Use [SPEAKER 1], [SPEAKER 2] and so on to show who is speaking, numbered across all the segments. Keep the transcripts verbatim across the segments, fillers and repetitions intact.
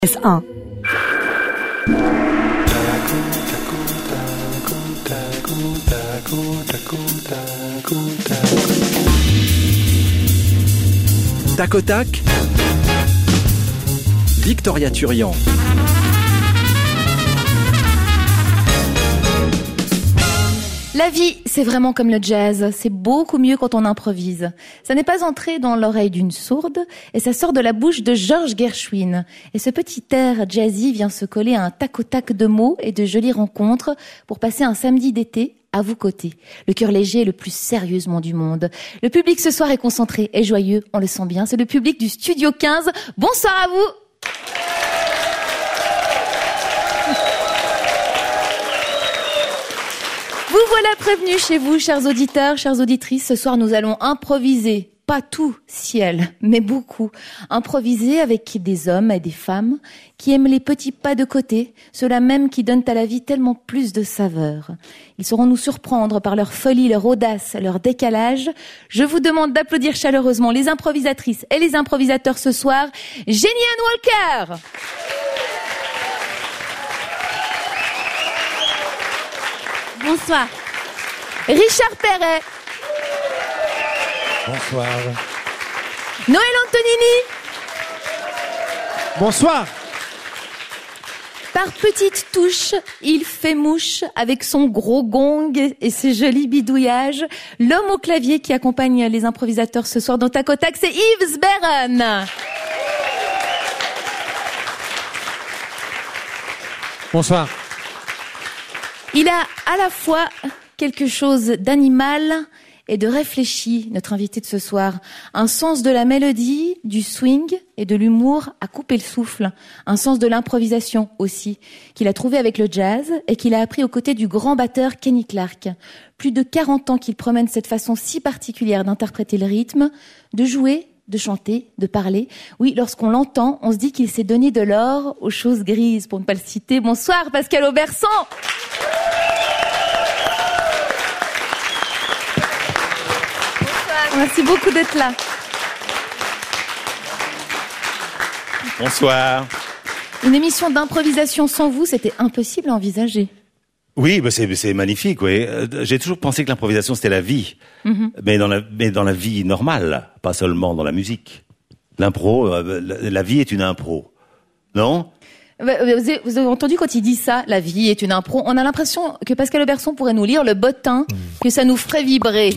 [SPEAKER 1] S un.
[SPEAKER 2] Tac au tac, Victoria Turian.
[SPEAKER 3] La vie, c'est vraiment comme le jazz, c'est beaucoup mieux quand on improvise. Ça n'est pas entré dans l'oreille d'une sourde et ça sort de la bouche de George Gershwin. Et ce petit air jazzy vient se coller à un tac au tac de mots et de jolies rencontres pour passer un samedi d'été à vos côtés. Le cœur léger et le plus sérieusement du monde. Le public ce soir est concentré et joyeux, on le sent bien. C'est le public du Studio quinze. Bonsoir à vous. Vous voilà prévenus chez vous, chers auditeurs, chères auditrices. Ce soir, nous allons improviser. Pas tout, ciel, mais beaucoup. Improviser avec des hommes et des femmes qui aiment les petits pas de côté, ceux-là même qui donnent à la vie tellement plus de saveur. Ils sauront nous surprendre par leur folie, leur audace, leur décalage. Je vous demande d'applaudir chaleureusement les improvisatrices et les improvisateurs ce soir. Jenny Ann Walker! Bonsoir. Richard Perret.
[SPEAKER 4] Bonsoir.
[SPEAKER 3] Noël Antonini.
[SPEAKER 4] Bonsoir.
[SPEAKER 3] Par petites touches, il fait mouche avec son gros gong et ses jolis bidouillages. L'homme au clavier qui accompagne les improvisateurs ce soir dans Tac au Tac, c'est Yves Sberren.
[SPEAKER 4] Bonsoir.
[SPEAKER 3] Il a à la fois quelque chose d'animal et de réfléchi, notre invité de ce soir. Un sens de la mélodie, du swing et de l'humour à couper le souffle. Un sens de l'improvisation aussi, qu'il a trouvé avec le jazz et qu'il a appris aux côtés du grand batteur Kenny Clarke. Plus de quarante ans qu'il promène cette façon si particulière d'interpréter le rythme, de jouer, de chanter, de parler. Oui, lorsqu'on l'entend, on se dit qu'il s'est donné de l'or aux choses grises, pour ne pas le citer. Bonsoir Pascal Auberson. Merci beaucoup d'être là.
[SPEAKER 5] Bonsoir.
[SPEAKER 3] Une émission d'improvisation sans vous, c'était impossible à envisager.
[SPEAKER 5] Oui, bah c'est, c'est magnifique, oui. J'ai toujours pensé que l'improvisation, c'était la vie. Mm-hmm. Mais dans la, mais dans la vie normale, pas seulement dans la musique. L'impro, la, la vie est une impro. Non?
[SPEAKER 3] Vous avez, vous avez entendu quand il dit ça, la vie est une impro. On a l'impression que Pascal Auberson pourrait nous lire le bottin, que ça nous ferait vibrer.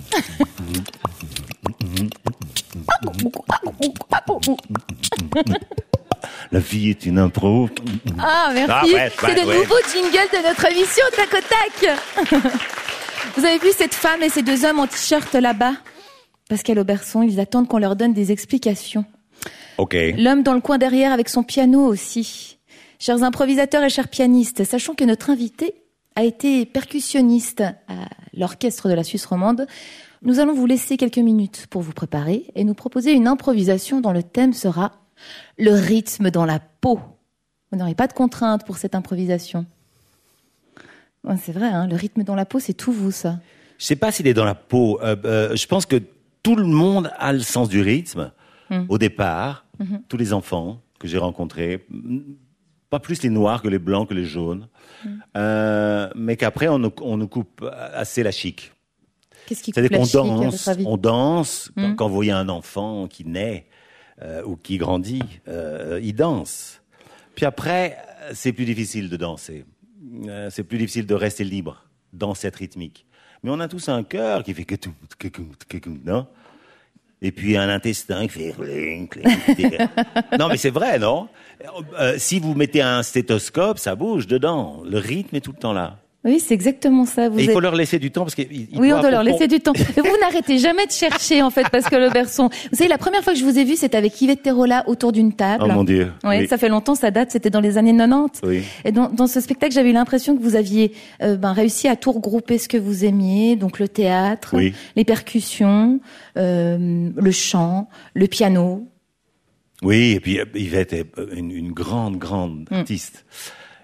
[SPEAKER 5] La vie est une impro.
[SPEAKER 3] Ah, merci. Ah, ouais, c'est ouais, le ouais. nouveau jingle de notre émission Tac au Tac. Vous avez vu cette femme et ces deux hommes en t-shirt là-bas? Pascal Auberson, ils attendent qu'on leur donne des explications.
[SPEAKER 5] Ok.
[SPEAKER 3] L'homme dans le coin derrière avec son piano aussi. Chers improvisateurs et chers pianistes, sachant que notre invité a été percussionniste à l'orchestre de la Suisse romande, nous allons vous laisser quelques minutes pour vous préparer et nous proposer une improvisation dont le thème sera le rythme dans la peau. Vous n'aurez pas de contrainte pour cette improvisation. Ouais, c'est vrai, hein, le rythme dans la peau, c'est tout vous, ça.
[SPEAKER 5] Je sais pas s'il est dans la peau. Euh, euh, je pense que tout le monde a le sens du rythme. Mmh. Au départ, mmh. tous les enfants que j'ai rencontrés, pas plus les noirs que les blancs que les jaunes, mmh. euh, mais qu'après on nous, on nous coupe assez la chic.
[SPEAKER 3] Qu'est-ce qui
[SPEAKER 5] C'est-à-dire
[SPEAKER 3] coupe la
[SPEAKER 5] qu'on
[SPEAKER 3] chic,
[SPEAKER 5] danse,
[SPEAKER 3] à votre avis ?
[SPEAKER 5] on danse
[SPEAKER 3] mmh.
[SPEAKER 5] quand, quand vous voyez un enfant qui naît euh, ou qui grandit, euh, il danse. Puis après, c'est plus difficile de danser, euh, c'est plus difficile de rester libre dans cette rythmique. Mais on a tous un cœur qui fait que tout, que tout, que tout, non ? Et puis un intestin qui fait... Non, mais c'est vrai, non ? euh, Si vous mettez un stéthoscope, ça bouge dedans. Le rythme est tout le temps là.
[SPEAKER 3] Oui, c'est exactement ça. Vous
[SPEAKER 5] Et
[SPEAKER 3] êtes...
[SPEAKER 5] il faut leur laisser du temps parce que...
[SPEAKER 3] Oui, on doit leur laisser du temps. Mais vous n'arrêtez jamais de chercher, en fait, Pascal Auberson. Vous savez, la première fois que je vous ai vu, c'était avec Yvette Terola autour d'une table.
[SPEAKER 5] Oh mon Dieu.
[SPEAKER 3] Ouais,
[SPEAKER 5] oui,
[SPEAKER 3] ça fait longtemps, ça date, c'était dans les années quatre-vingt-dix.
[SPEAKER 5] Oui.
[SPEAKER 3] Et dans, dans ce spectacle, j'avais eu l'impression que vous aviez euh, ben, réussi à tout regrouper ce que vous aimiez, donc le théâtre,
[SPEAKER 5] oui.
[SPEAKER 3] les percussions, euh, le chant, le piano.
[SPEAKER 5] Oui, et puis Yvette est une, une grande, grande mm. artiste.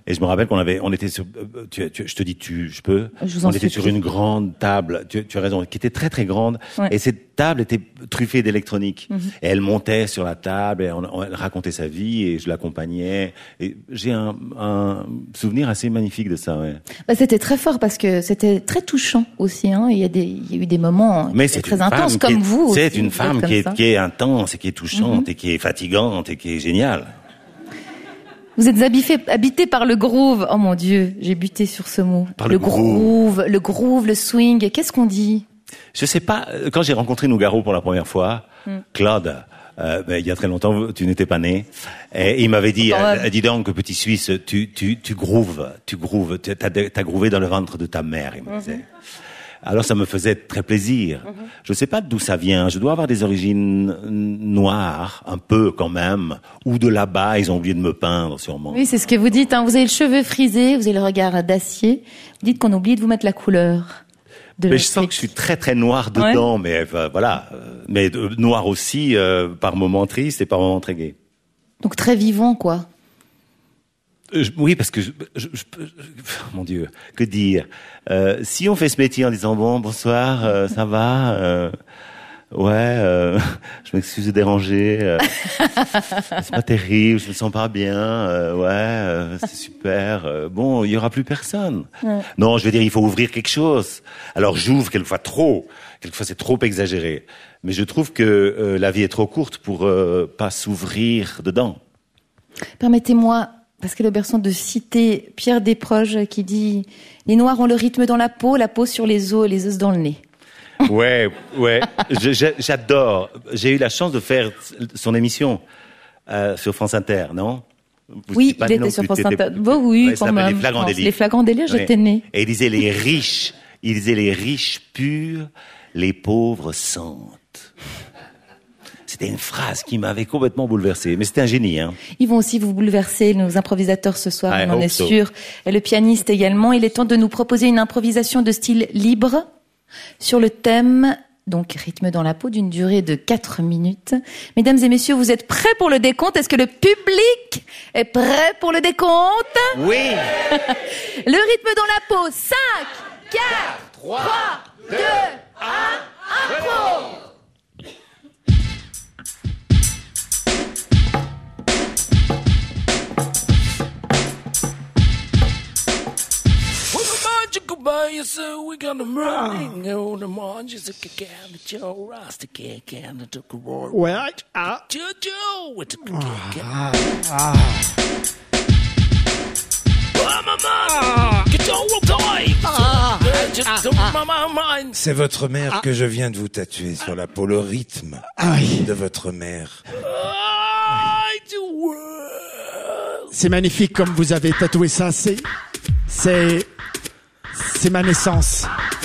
[SPEAKER 5] Et je me rappelle qu'on avait, on était sur, tu, tu, je te dis tu, je peux.
[SPEAKER 3] Je vous en
[SPEAKER 5] on était
[SPEAKER 3] supplie.
[SPEAKER 5] sur une grande table, tu, tu as raison, qui était très très grande.
[SPEAKER 3] Ouais.
[SPEAKER 5] Et cette table était truffée d'électronique.
[SPEAKER 3] Mhm.
[SPEAKER 5] Et elle montait sur la table, et on, on, elle racontait sa vie, et je l'accompagnais. Et j'ai un, un souvenir assez magnifique de ça, ouais.
[SPEAKER 3] Bah, c'était très fort parce que c'était très touchant aussi. Hein. Il y a des, il y a eu des moments
[SPEAKER 5] Mais
[SPEAKER 3] qui
[SPEAKER 5] c'est
[SPEAKER 3] étaient très
[SPEAKER 5] une
[SPEAKER 3] intenses
[SPEAKER 5] femme
[SPEAKER 3] comme
[SPEAKER 5] qui est-
[SPEAKER 3] vous.
[SPEAKER 5] C'est
[SPEAKER 3] aussi,
[SPEAKER 5] une
[SPEAKER 3] vous êtes
[SPEAKER 5] femme
[SPEAKER 3] comme
[SPEAKER 5] qui
[SPEAKER 3] ça.
[SPEAKER 5] est, qui est intense, et qui est touchante,
[SPEAKER 3] Mhm.
[SPEAKER 5] et qui est fatigante, et qui est géniale.
[SPEAKER 3] Vous êtes habité, habité par le groove. Oh mon Dieu, j'ai buté sur ce mot.
[SPEAKER 5] Par le
[SPEAKER 3] groove, le groove, le swing. Qu'est-ce qu'on dit?
[SPEAKER 5] Je sais pas, euh, quand j'ai rencontré Nougaro pour la première fois,
[SPEAKER 3] Mm.
[SPEAKER 5] Claude, euh, ben, il y a très longtemps, tu n'étais pas né, et il m'avait dit,
[SPEAKER 3] Quand
[SPEAKER 5] euh,
[SPEAKER 3] même.
[SPEAKER 5] dis donc, petit Suisse, tu, tu, tu grooves, tu grooves, tu as, t'as groové dans le ventre de ta mère, il me disait. Alors ça me faisait très plaisir. Je ne sais pas d'où ça vient. Je dois avoir des origines noires, un peu quand même, ou de là-bas, ils ont oublié de me peindre sûrement.
[SPEAKER 3] Oui, c'est ce que vous dites. Hein. Vous avez le cheveu frisé, vous avez le regard d'acier. Vous dites qu'on oublie de vous mettre la couleur. De
[SPEAKER 5] Mais je sens que je suis très très noir dedans, mais euh, voilà, euh, mais euh, noir aussi, euh, par moments triste et par moments très gai.
[SPEAKER 3] Donc très vivant, quoi.
[SPEAKER 5] Euh, je- oui, parce que je, je, je peux- je- mon Dieu, que dire euh, si on fait ce métier en disant bon, bonsoir, euh, ça va, euh, ouais, euh, je m'excuse de déranger, euh, c'est pas terrible, je me sens pas bien, euh, ouais, euh, c'est super. euh, bon, il y aura plus personne.
[SPEAKER 3] Ouais.
[SPEAKER 5] Non, je veux dire, il faut ouvrir quelque chose. Alors j'ouvre quelquefois trop, quelquefois c'est trop exagéré, mais je trouve que euh, la vie est trop courte pour euh, pas s'ouvrir dedans.
[SPEAKER 3] Permettez-moi, Pascal Auberson, de citer Pierre Desproges qui dit « Les Noirs ont le rythme dans la peau, la peau sur les os et les os dans le nez.
[SPEAKER 5] Ouais, ouais, je- je- j'adore. J'ai eu la chance de faire son émission euh, sur France Inter, non » Vous
[SPEAKER 3] Oui,
[SPEAKER 5] n'étiez pas
[SPEAKER 3] il
[SPEAKER 5] né
[SPEAKER 3] était
[SPEAKER 5] non
[SPEAKER 3] sur
[SPEAKER 5] plus,
[SPEAKER 3] France
[SPEAKER 5] t'étais-
[SPEAKER 3] Inter. Bon, oui,
[SPEAKER 5] Ouais, ça
[SPEAKER 3] quand
[SPEAKER 5] s'appelle
[SPEAKER 3] même.
[SPEAKER 5] Les Flagrants
[SPEAKER 3] Non,
[SPEAKER 5] délires.
[SPEAKER 3] Les Flagrants délires,
[SPEAKER 5] Ouais.
[SPEAKER 3] j'étais née.
[SPEAKER 5] Et il disait les riches, il disait les riches purs, les pauvres sentent. C'était une phrase qui m'avait complètement bouleversé. Mais c'était un génie, hein.
[SPEAKER 3] Ils vont aussi vous bouleverser, nos improvisateurs ce soir,
[SPEAKER 5] I
[SPEAKER 3] on en
[SPEAKER 5] hope
[SPEAKER 3] est
[SPEAKER 5] so.
[SPEAKER 3] sûr. Et le pianiste également. Il est temps de nous proposer une improvisation de style libre sur le thème, donc rythme dans la peau, d'une durée de quatre minutes. Mesdames et messieurs, vous êtes prêts pour le décompte? Est-ce que le public est prêt pour le décompte?
[SPEAKER 5] Oui.
[SPEAKER 3] Le rythme dans la peau. cinq, quatre, trois, deux, un, impro!
[SPEAKER 1] Well, the magical boy, so we got them running on the margins of the can, the Joe Rasta can, can, the took a roar.
[SPEAKER 4] Ouais, ah,
[SPEAKER 1] Jojo, with the can. Oh, mama, get your toy. Just don't my mind.
[SPEAKER 6] C'est votre mère que je viens de vous tatouer sur la peau, le rythme
[SPEAKER 4] ah oui.
[SPEAKER 6] de votre mère.
[SPEAKER 1] I do world.
[SPEAKER 4] C'est magnifique comme vous avez tatoué ça. C'est, c'est, c'est ma naissance.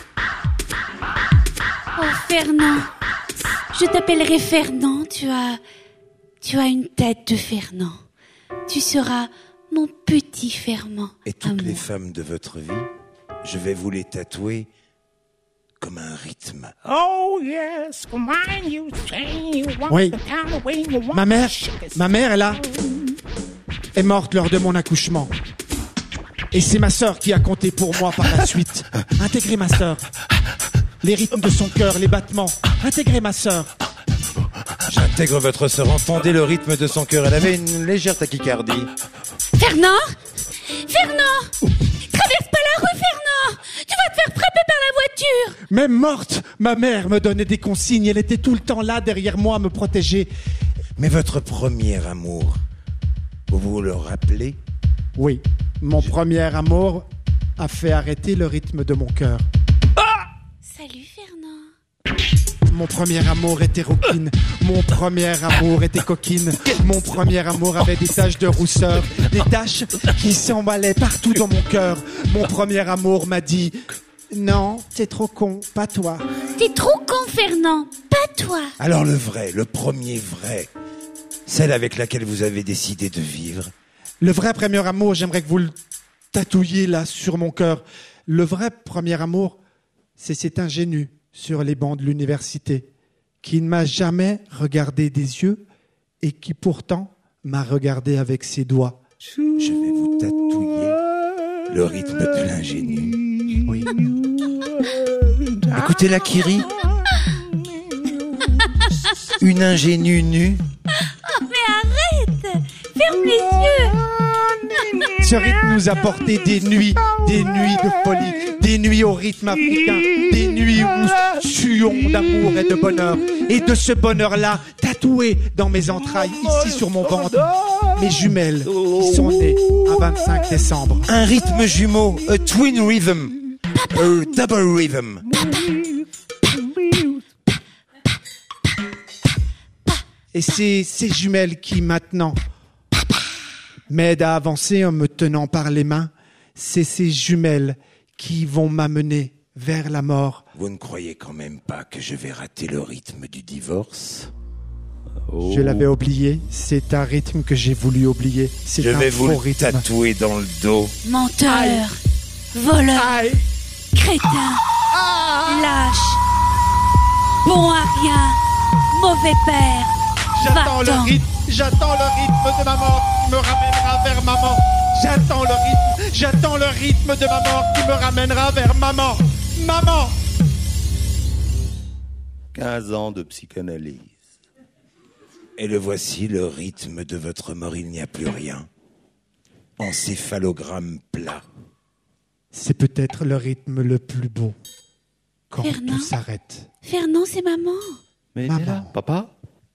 [SPEAKER 7] Oh Fernand, je t'appellerai Fernand, tu as, tu as une tête de Fernand. Tu seras mon petit Fernand.
[SPEAKER 6] Et toutes
[SPEAKER 7] amour.
[SPEAKER 6] les femmes de votre vie, je vais vous les tatouer comme un rythme.
[SPEAKER 1] Oh yes, for mine you say you want
[SPEAKER 4] Oui.
[SPEAKER 1] the town away you want
[SPEAKER 4] Ma mère,
[SPEAKER 1] to shake it.
[SPEAKER 4] ma mère, elle a, est morte lors de mon accouchement. Et c'est ma sœur qui a compté pour moi par la suite. Intégrez ma sœur. Les rythmes de son cœur, les battements. Intégrez ma sœur.
[SPEAKER 6] J'intègre votre sœur, entendez le rythme de son cœur. Elle avait une légère tachycardie.
[SPEAKER 7] Fernand, Fernand, traverse pas la rue, Fernand. Tu vas te faire frapper par la voiture.
[SPEAKER 4] Même morte, ma mère me donnait des consignes. Elle était tout le temps là derrière moi à me protéger.
[SPEAKER 6] Mais votre premier amour, vous vous le rappelez?
[SPEAKER 4] Oui, mon premier amour a fait arrêter le rythme de mon cœur.
[SPEAKER 7] Salut, Fernand.
[SPEAKER 4] Mon premier amour était rouquine. Mon premier amour était coquine. Mon premier amour avait des taches de rousseur. Des taches qui s'emballaient partout dans mon cœur. Mon premier amour m'a dit « Non, t'es trop con, pas toi.
[SPEAKER 7] T'es trop con, Fernand. Pas toi.
[SPEAKER 6] Alors le vrai, le premier vrai, celle avec laquelle vous avez décidé de vivre. »
[SPEAKER 4] Le vrai premier amour, j'aimerais que vous le tatouiez là sur mon cœur. Le vrai premier amour, c'est cet ingénu sur les bancs de l'université qui ne m'a jamais regardé des yeux et qui pourtant m'a regardé avec ses doigts.
[SPEAKER 6] Je vais vous tatouer Le rythme de l'ingénu.
[SPEAKER 4] Oui.
[SPEAKER 6] Écoutez la Kiri. Une ingénue nue.
[SPEAKER 7] Oh, mais arrête! Ferme les yeux!
[SPEAKER 4] Ce rythme nous a porté des nuits, des nuits de folie, des nuits au rythme africain, des nuits où nous suons d'amour et de bonheur. Et de ce bonheur-là, tatoué dans mes entrailles, ici sur mon ventre, mes jumelles qui sont nées un vingt-cinq décembre.
[SPEAKER 6] Un rythme jumeau, a twin rhythm, a double rhythm.
[SPEAKER 4] Et c'est ces jumelles qui, maintenant, m'aident à avancer en me tenant par les mains. C'est ces jumelles qui vont m'amener vers la mort.
[SPEAKER 6] Vous ne croyez quand même pas que je vais rater le rythme du divorce?
[SPEAKER 5] Oh.
[SPEAKER 4] Je l'avais oublié. C'est un rythme que j'ai voulu oublier. C'est
[SPEAKER 6] Je
[SPEAKER 4] un
[SPEAKER 6] vais vous
[SPEAKER 4] faux
[SPEAKER 6] le
[SPEAKER 4] rythme.
[SPEAKER 6] tatouer dans le dos.
[SPEAKER 7] Menteur, voleur,
[SPEAKER 4] Aïe.
[SPEAKER 7] crétin, lâche, bon à rien, mauvais père.
[SPEAKER 4] J'attends le
[SPEAKER 7] Va-t'en.
[SPEAKER 4] rythme, j'attends le rythme de ma mort qui me ramènera vers maman. J'attends le rythme, j'attends le rythme de ma mort qui me ramènera vers maman. Maman.
[SPEAKER 5] quinze ans de psychanalyse.
[SPEAKER 6] Et le voici, le rythme de votre mort, il n'y a plus rien. Encéphalogramme plat.
[SPEAKER 4] C'est peut-être le rythme le plus beau. Quand
[SPEAKER 7] Fernand.
[SPEAKER 4] tout s'arrête.
[SPEAKER 7] Fernand, c'est maman.
[SPEAKER 5] Mais
[SPEAKER 4] Maman.
[SPEAKER 5] t'es là, papa?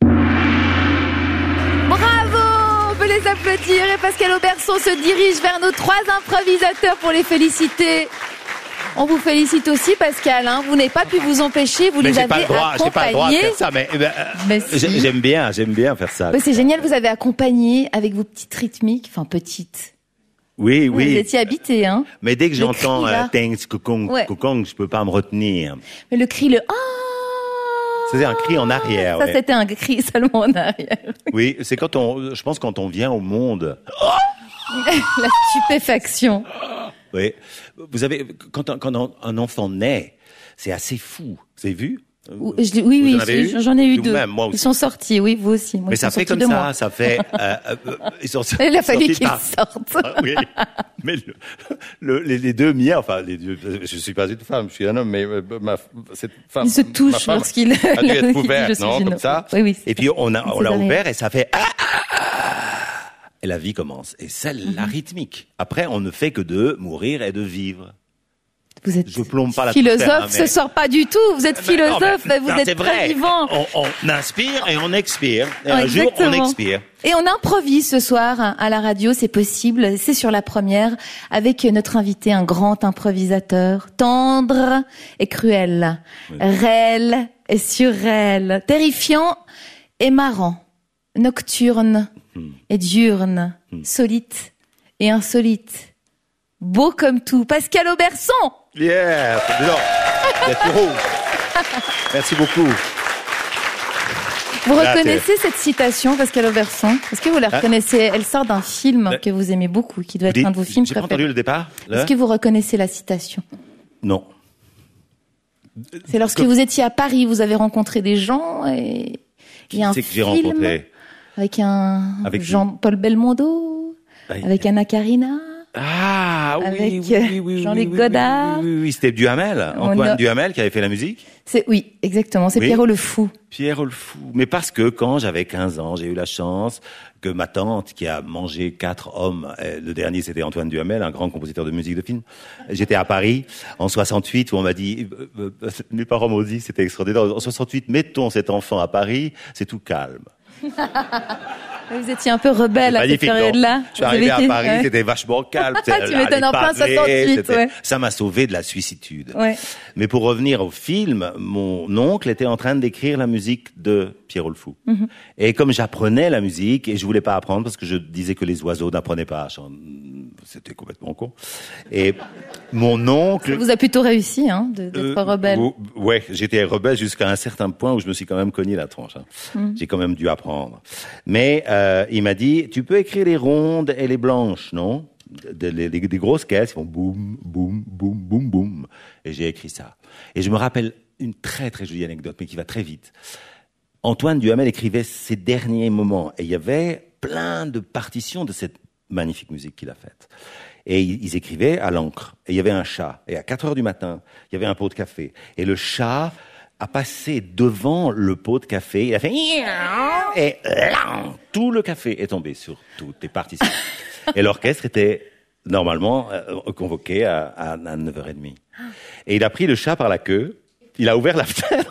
[SPEAKER 3] Bravo! On peut les applaudir et Pascal Auberçon se dirige vers nos trois improvisateurs pour les féliciter. On vous félicite aussi, Pascal, hein. Vous n'avez pas pu vous empêcher, vous
[SPEAKER 5] Mais
[SPEAKER 3] les
[SPEAKER 5] j'ai
[SPEAKER 3] avez
[SPEAKER 5] pas le droit, j'ai pas le droit de
[SPEAKER 3] accompagnés.
[SPEAKER 5] faire ça, mais, eh ben, euh,
[SPEAKER 3] Mais si.
[SPEAKER 5] j'ai- j'aime bien, j'aime bien faire ça.
[SPEAKER 3] Mais c'est génial, vous avez accompagné avec vos petites rythmiques, enfin petites.
[SPEAKER 5] Oui,
[SPEAKER 3] Vous
[SPEAKER 5] oui.
[SPEAKER 3] étiez habités, hein.
[SPEAKER 5] Mais dès que
[SPEAKER 3] Le
[SPEAKER 5] j'entends
[SPEAKER 3] cri, là.
[SPEAKER 5] euh, Thanks, Kokong,
[SPEAKER 3] Ouais.
[SPEAKER 5] Kokong, je peux pas me retenir.
[SPEAKER 3] Mais le cri, le ah.
[SPEAKER 5] C'était un cri en arrière.
[SPEAKER 3] Ça,
[SPEAKER 5] ouais.
[SPEAKER 3] c'était un cri seulement en arrière.
[SPEAKER 5] Oui, c'est quand on, je pense quand on vient au monde.
[SPEAKER 3] La stupéfaction.
[SPEAKER 5] Oui. Vous avez, quand un, quand un- un enfant naît, c'est assez fou. Vous avez vu?
[SPEAKER 3] Ou- je l'ai- Oui,
[SPEAKER 5] Vous
[SPEAKER 3] oui,
[SPEAKER 5] en avez
[SPEAKER 3] je-
[SPEAKER 5] eu
[SPEAKER 3] j'en ai eu
[SPEAKER 5] Tout
[SPEAKER 3] deux.
[SPEAKER 5] même, moi
[SPEAKER 3] Ils
[SPEAKER 5] aussi.
[SPEAKER 3] sont sortis, oui, vous aussi. Moi,
[SPEAKER 5] Mais
[SPEAKER 3] ils
[SPEAKER 5] ça
[SPEAKER 3] sont
[SPEAKER 5] fait
[SPEAKER 3] sortis
[SPEAKER 5] comme
[SPEAKER 3] de
[SPEAKER 5] ça,
[SPEAKER 3] moi.
[SPEAKER 5] ça fait. Euh, euh, ils sont
[SPEAKER 3] Il a fallu
[SPEAKER 5] sortis
[SPEAKER 3] qu'ils
[SPEAKER 5] par-
[SPEAKER 3] sortent.
[SPEAKER 5] Ah oui, mais le, le- les, les deux miens, enfin les deux, je suis pas une femme, je suis un homme, mais euh, ma, cette femme,
[SPEAKER 3] Il se
[SPEAKER 5] ma
[SPEAKER 3] touche
[SPEAKER 5] femme
[SPEAKER 3] lorsqu'il
[SPEAKER 5] a dû être
[SPEAKER 3] il dit,
[SPEAKER 5] ouverte,
[SPEAKER 3] je suis
[SPEAKER 5] non,
[SPEAKER 3] une
[SPEAKER 5] comme
[SPEAKER 3] homme.
[SPEAKER 5] ça.
[SPEAKER 3] Oui, oui.
[SPEAKER 5] Et puis on a, on l'a
[SPEAKER 3] césarienne.
[SPEAKER 5] ouvert et ça fait ah, ah, ah, et la vie commence. Et c'est la rythmique. Après, on ne fait que de mourir et de vivre.
[SPEAKER 3] Vous êtes
[SPEAKER 5] Je plombe pas la
[SPEAKER 3] philosophe,
[SPEAKER 5] touffaire, hein, mais-
[SPEAKER 3] ce sort pas du tout. Vous êtes
[SPEAKER 5] Ben non,
[SPEAKER 3] philosophe,
[SPEAKER 5] mais-
[SPEAKER 3] vous
[SPEAKER 5] non,
[SPEAKER 3] êtes
[SPEAKER 5] c'est
[SPEAKER 3] très
[SPEAKER 5] vrai.
[SPEAKER 3] vivant.
[SPEAKER 5] On, on inspire et on expire. Et
[SPEAKER 3] Ah,
[SPEAKER 5] un jour, on
[SPEAKER 3] exactement.
[SPEAKER 5] expire.
[SPEAKER 3] Et on improvise ce soir hein, à la radio, c'est possible, c'est sur la première, avec notre invité, un grand improvisateur, tendre et cruel, réel et surréel, terrifiant et marrant, nocturne et diurne, solite et insolite, beau comme tout, Pascal Auberçon.
[SPEAKER 5] Yeah, dis donc, il y a tout rouge. Merci beaucoup.
[SPEAKER 3] Vous
[SPEAKER 5] Là,
[SPEAKER 3] reconnaissez cette citation, Pascal Auberçon? Est-ce que vous la
[SPEAKER 5] Ah.
[SPEAKER 3] reconnaissez? Elle sort d'un film
[SPEAKER 5] Le-
[SPEAKER 3] que vous aimez beaucoup, qui doit être
[SPEAKER 5] Dites-
[SPEAKER 3] un de vos films
[SPEAKER 5] J'ai pas
[SPEAKER 3] préférés.
[SPEAKER 5] entendu le départ. le-
[SPEAKER 3] Est-ce que vous reconnaissez la citation?
[SPEAKER 5] Non.
[SPEAKER 3] C'est lorsque
[SPEAKER 5] Que-
[SPEAKER 3] vous étiez à Paris, vous avez rencontré des gens et il y a un
[SPEAKER 5] C'est que j'ai
[SPEAKER 3] film
[SPEAKER 5] rencontré.
[SPEAKER 3] avec un
[SPEAKER 5] Avec qui
[SPEAKER 3] Jean-Paul Belmondo,
[SPEAKER 5] Aïe.
[SPEAKER 3] avec Anna Karina.
[SPEAKER 5] Ah, oui,
[SPEAKER 3] Avec,
[SPEAKER 5] oui,
[SPEAKER 3] euh,
[SPEAKER 5] oui, oui,
[SPEAKER 3] Jean-Luc
[SPEAKER 5] oui, oui,
[SPEAKER 3] Godard.
[SPEAKER 5] Oui, oui, oui, c'était Duhamel,
[SPEAKER 3] On
[SPEAKER 5] Antoine
[SPEAKER 3] a-
[SPEAKER 5] Duhamel qui avait fait la musique.
[SPEAKER 3] C'est oui, exactement. C'est
[SPEAKER 5] Oui.
[SPEAKER 3] Pierrot le Fou.
[SPEAKER 5] Pierre le Fou. Mais parce que quand j'avais quinze ans, j'ai eu la chance que ma tante, qui a mangé quatre hommes, euh, le dernier c'était Antoine Duhamel, un grand compositeur de musique de film. J'étais à Paris en soixante-huit où on m'a dit, euh, euh, mes parents m'ont dit, c'était extraordinaire. En soixante-huit, mettons cet enfant à Paris, c'est tout calme.
[SPEAKER 3] Vous étiez un peu rebelle à cette
[SPEAKER 5] Magnifique, non
[SPEAKER 3] période-là.
[SPEAKER 5] Je suis
[SPEAKER 3] Vous
[SPEAKER 5] arrivé
[SPEAKER 3] avez
[SPEAKER 5] à
[SPEAKER 3] été-
[SPEAKER 5] Paris,
[SPEAKER 3] ouais.
[SPEAKER 5] c'était vachement calme.
[SPEAKER 3] Tu m'étonnes, en plein
[SPEAKER 5] pavés,
[SPEAKER 3] soixante-huit,
[SPEAKER 5] c'était-
[SPEAKER 3] ouais.
[SPEAKER 5] Ça m'a sauvé de la suicitude.
[SPEAKER 3] Ouais.
[SPEAKER 5] Mais pour revenir au film, mon oncle était en train d'écrire la musique de Pierrot le Fou.
[SPEAKER 3] Mhm.
[SPEAKER 5] Et comme j'apprenais la musique, et je voulais pas apprendre parce que je disais que les oiseaux n'apprenaient pas à chanter, c'était complètement con. Et mon oncle...
[SPEAKER 3] Ça vous a plutôt réussi, hein, de- d'être
[SPEAKER 5] Euh,
[SPEAKER 3] rebelle.
[SPEAKER 5] ou- Ouais, j'étais rebelle jusqu'à un certain point où je me suis quand même cogné la tronche. hein.
[SPEAKER 3] Mm.
[SPEAKER 5] J'ai quand même dû apprendre. Mais euh, il m'a dit, tu peux écrire les rondes et les blanches, non des, des, des- des grosses caisses qui font boum, boum, boum, boum, boum. Et j'ai écrit ça. Et je me rappelle une très très jolie anecdote, mais qui va très vite. Antoine Duhamel écrivait ses derniers moments et il y avait plein de partitions de cette magnifique musique qu'il a faite. Et ils, ils écrivaient à l'encre. Et il y avait un chat. Et à quatre heures du matin, il y avait un pot de café. Et le chat a passé devant le pot de café. Il a fait et là, tout le café est tombé sur toutes les participants. Et l'orchestre était normalement euh, convoqué à, à, à neuf heures trente. Et il a pris le chat par la queue. Il a ouvert la fenêtre.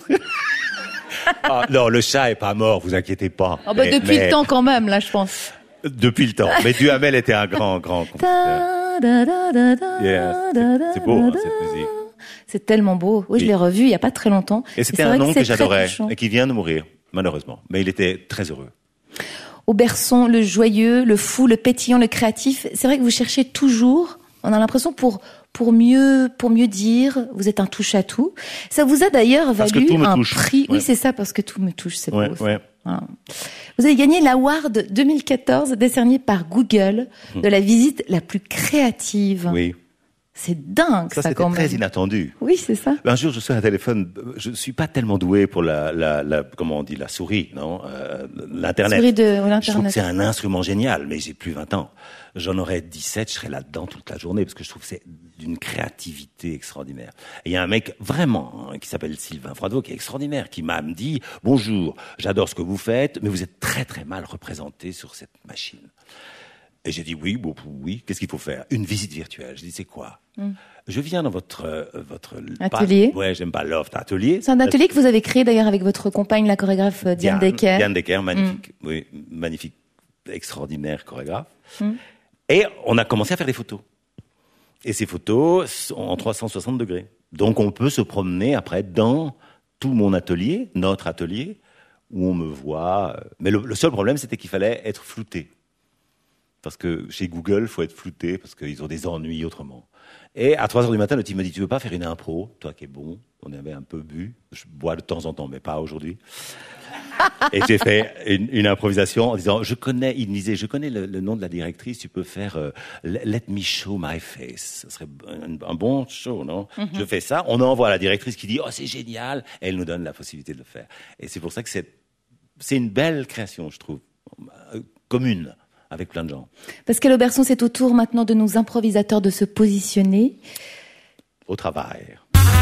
[SPEAKER 5] Ah, non, le chat est pas mort, vous inquiétez pas.
[SPEAKER 3] Oh bah
[SPEAKER 5] mais,
[SPEAKER 3] depuis
[SPEAKER 5] mais...
[SPEAKER 3] le temps quand même, là, je pense.
[SPEAKER 5] Depuis le temps. Mais Duhamel était un grand, grand compositeur. Yeah, c'est, c'est beau, hein, cette musique.
[SPEAKER 3] C'est tellement beau. Oui, je l'ai revu il y a pas très longtemps.
[SPEAKER 5] Et c'était
[SPEAKER 3] et
[SPEAKER 5] un nom que, que j'adorais
[SPEAKER 3] touchant.
[SPEAKER 5] et qui vient de mourir, malheureusement. Mais il était très heureux.
[SPEAKER 3] Auberson, le joyeux, le fou, le pétillant, le créatif. C'est vrai que vous cherchez toujours. On a l'impression pour pour mieux pour mieux dire. Vous êtes un touche à tout. Ça vous a d'ailleurs
[SPEAKER 5] parce
[SPEAKER 3] valu
[SPEAKER 5] que tout me
[SPEAKER 3] un
[SPEAKER 5] touche.
[SPEAKER 3] prix.
[SPEAKER 5] Ouais.
[SPEAKER 3] Oui, c'est ça, parce que tout me touche. C'est
[SPEAKER 5] Ouais,
[SPEAKER 3] beau.
[SPEAKER 5] ouais.
[SPEAKER 3] Voilà. Vous avez gagné l'award deux mille quatorze décerné par Google de la visite la plus créative.
[SPEAKER 5] Oui.
[SPEAKER 3] C'est dingue, ça,
[SPEAKER 5] Ça, c'était
[SPEAKER 3] quand
[SPEAKER 5] très
[SPEAKER 3] même.
[SPEAKER 5] inattendu.
[SPEAKER 3] Oui, c'est ça.
[SPEAKER 5] Un jour, je suis à un téléphone. Je suis pas tellement doué pour la, la, la comment on dit, la souris, non, euh, l'internet.
[SPEAKER 3] Souris de ou
[SPEAKER 5] Je trouve
[SPEAKER 3] l'internet.
[SPEAKER 5] que c'est un instrument génial, mais j'ai plus vingt ans. J'en aurais dix-sept, je serais là-dedans toute la journée parce que je trouve que c'est d'une créativité extraordinaire. Et il y a un mec vraiment hein, qui s'appelle Sylvain Froidevaux qui est extraordinaire, qui m'a me dit bonjour, j'adore ce que vous faites, mais vous êtes très très mal représenté sur cette machine. Et j'ai dit oui, bon, oui. Qu'est-ce qu'il faut faire? Une visite virtuelle. Je dis c'est quoi? Mm. Je viens dans votre euh, votre
[SPEAKER 3] atelier.
[SPEAKER 5] Pas, ouais, j'aime pas loft, atelier.
[SPEAKER 3] C'est un atelier que vous avez créé d'ailleurs avec votre compagne, la chorégraphe Diane,
[SPEAKER 5] Diane
[SPEAKER 3] Decker.
[SPEAKER 5] Diane Decker, magnifique, mm. oui, magnifique, extraordinaire chorégraphe. Mm. Et on a commencé à faire des photos. Et ces photos sont en trois cent soixante degrés. Donc on peut se promener après dans tout mon atelier, notre atelier, où on me voit. Mais le, le seul problème, c'était qu'il fallait être flouté. Parce que chez Google, il faut être flouté, parce qu'ils ont des ennuis autrement. Et à trois heures du matin, le type me dit, tu veux pas faire une impro? Toi qui es bon, on avait un peu bu. Je bois de temps en temps, mais pas aujourd'hui. Et j'ai fait une, une improvisation en disant, je connais, il me disait, je connais le, le nom de la directrice, tu peux faire euh, Let me show my face. Ce serait un, un bon show, non? Mm-hmm. Je fais ça, on envoie à la directrice qui dit, oh, c'est génial, et elle nous donne la possibilité de le faire. Et c'est pour ça que c'est, c'est une belle création, je trouve, euh, commune. Avec plein de gens.
[SPEAKER 3] Pascal Auberson, c'est au tour maintenant de nos improvisateurs de se positionner.
[SPEAKER 5] Au travail.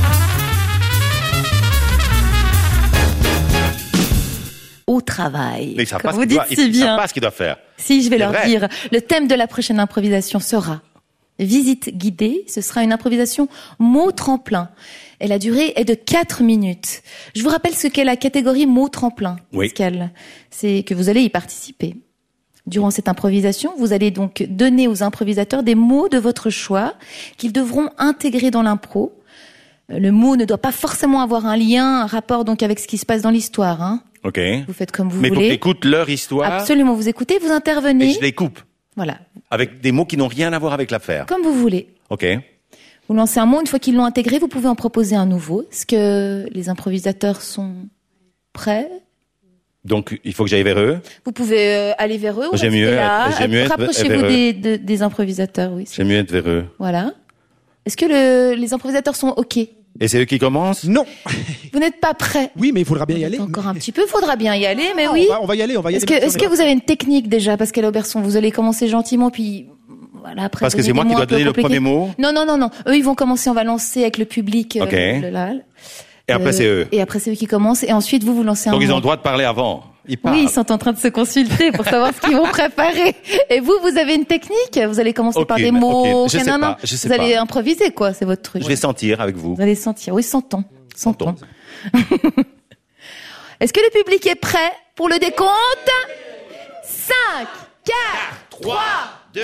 [SPEAKER 3] Au travail.
[SPEAKER 5] Mais ça
[SPEAKER 3] comme
[SPEAKER 5] passe
[SPEAKER 3] vous dites
[SPEAKER 5] doit,
[SPEAKER 3] si bien.
[SPEAKER 5] Ils savent pas ce qu'ils doivent faire.
[SPEAKER 3] Si, je vais
[SPEAKER 5] c'est
[SPEAKER 3] leur
[SPEAKER 5] vrai.
[SPEAKER 3] dire. Le thème de la prochaine improvisation sera visite guidée. Ce sera une improvisation mot tremplin. Et la durée est de quatre minutes. Je vous rappelle ce qu'est la catégorie mot tremplin,
[SPEAKER 5] oui.
[SPEAKER 3] Pascal. C'est que vous allez y participer. Durant cette improvisation, vous allez donc donner aux improvisateurs des mots de votre choix qu'ils devront intégrer dans l'impro. Le mot ne doit pas forcément avoir un lien, un rapport donc avec ce qui se passe dans l'histoire. Hein.
[SPEAKER 5] Ok.
[SPEAKER 3] Vous faites comme vous
[SPEAKER 5] Mais
[SPEAKER 3] voulez.
[SPEAKER 5] Mais faut qu'ils écoutent leur histoire.
[SPEAKER 3] Absolument, vous écoutez, vous intervenez.
[SPEAKER 5] Et je les coupe.
[SPEAKER 3] Voilà.
[SPEAKER 5] Avec des mots qui n'ont rien à voir avec l'affaire.
[SPEAKER 3] Comme vous voulez.
[SPEAKER 5] Ok.
[SPEAKER 3] Vous lancez un mot, une fois qu'ils l'ont intégré, vous pouvez en proposer un nouveau. Est-ce que les improvisateurs sont prêts?
[SPEAKER 5] Donc, il faut que j'aille vers eux.
[SPEAKER 3] Vous pouvez euh, aller vers eux. Ou
[SPEAKER 5] J'aime mieux,
[SPEAKER 3] là.
[SPEAKER 5] être, j'aime mieux être
[SPEAKER 3] Rapprochez-vous
[SPEAKER 5] vers
[SPEAKER 3] des,
[SPEAKER 5] eux.
[SPEAKER 3] de, des improvisateurs, oui.
[SPEAKER 5] J'aime mieux être vers eux.
[SPEAKER 3] Voilà. Est-ce que le, les improvisateurs sont OK?
[SPEAKER 5] Et c'est eux qui commencent?
[SPEAKER 4] Non.
[SPEAKER 3] Vous n'êtes pas prêts?
[SPEAKER 4] Oui, mais il faudra bien y aller.
[SPEAKER 3] Encore un petit peu, faudra bien y aller, mais
[SPEAKER 4] Ah,
[SPEAKER 3] oui.
[SPEAKER 4] On va, on va y aller, on va y
[SPEAKER 3] Est-ce
[SPEAKER 4] aller.
[SPEAKER 3] que, est-ce que vous avez une technique déjà, Pascal Auberson? Vous allez commencer gentiment, puis voilà, après.
[SPEAKER 5] Parce que c'est moi qui dois donner le premier mot?
[SPEAKER 3] Non, non, non, non. Eux, ils vont commencer, on va lancer avec le public.
[SPEAKER 5] Ok.
[SPEAKER 3] Euh, le, là,
[SPEAKER 5] Et après,
[SPEAKER 3] euh,
[SPEAKER 5] c'est eux.
[SPEAKER 3] Et après, c'est eux qui commencent. Et ensuite, vous, vous lancez un
[SPEAKER 5] Donc,
[SPEAKER 3] mot.
[SPEAKER 5] ils ont le droit de parler avant. Ils parlent.
[SPEAKER 3] Oui, ils sont en train de se consulter pour savoir ce qu'ils vont préparer. Et vous, vous avez une technique? Vous allez commencer
[SPEAKER 5] Ok,
[SPEAKER 3] par des
[SPEAKER 5] mais-
[SPEAKER 3] mots.
[SPEAKER 5] ok, je sais
[SPEAKER 3] non, non.
[SPEAKER 5] pas, je sais
[SPEAKER 3] Vous allez
[SPEAKER 5] pas.
[SPEAKER 3] improviser, quoi. C'est votre truc.
[SPEAKER 5] Je vais sentir avec vous.
[SPEAKER 3] Vous allez sentir. Oui, sentons. Sentons.
[SPEAKER 5] Sentons.
[SPEAKER 3] Est-ce que le public est prêt pour le décompte? cinq, quatre, trois, deux,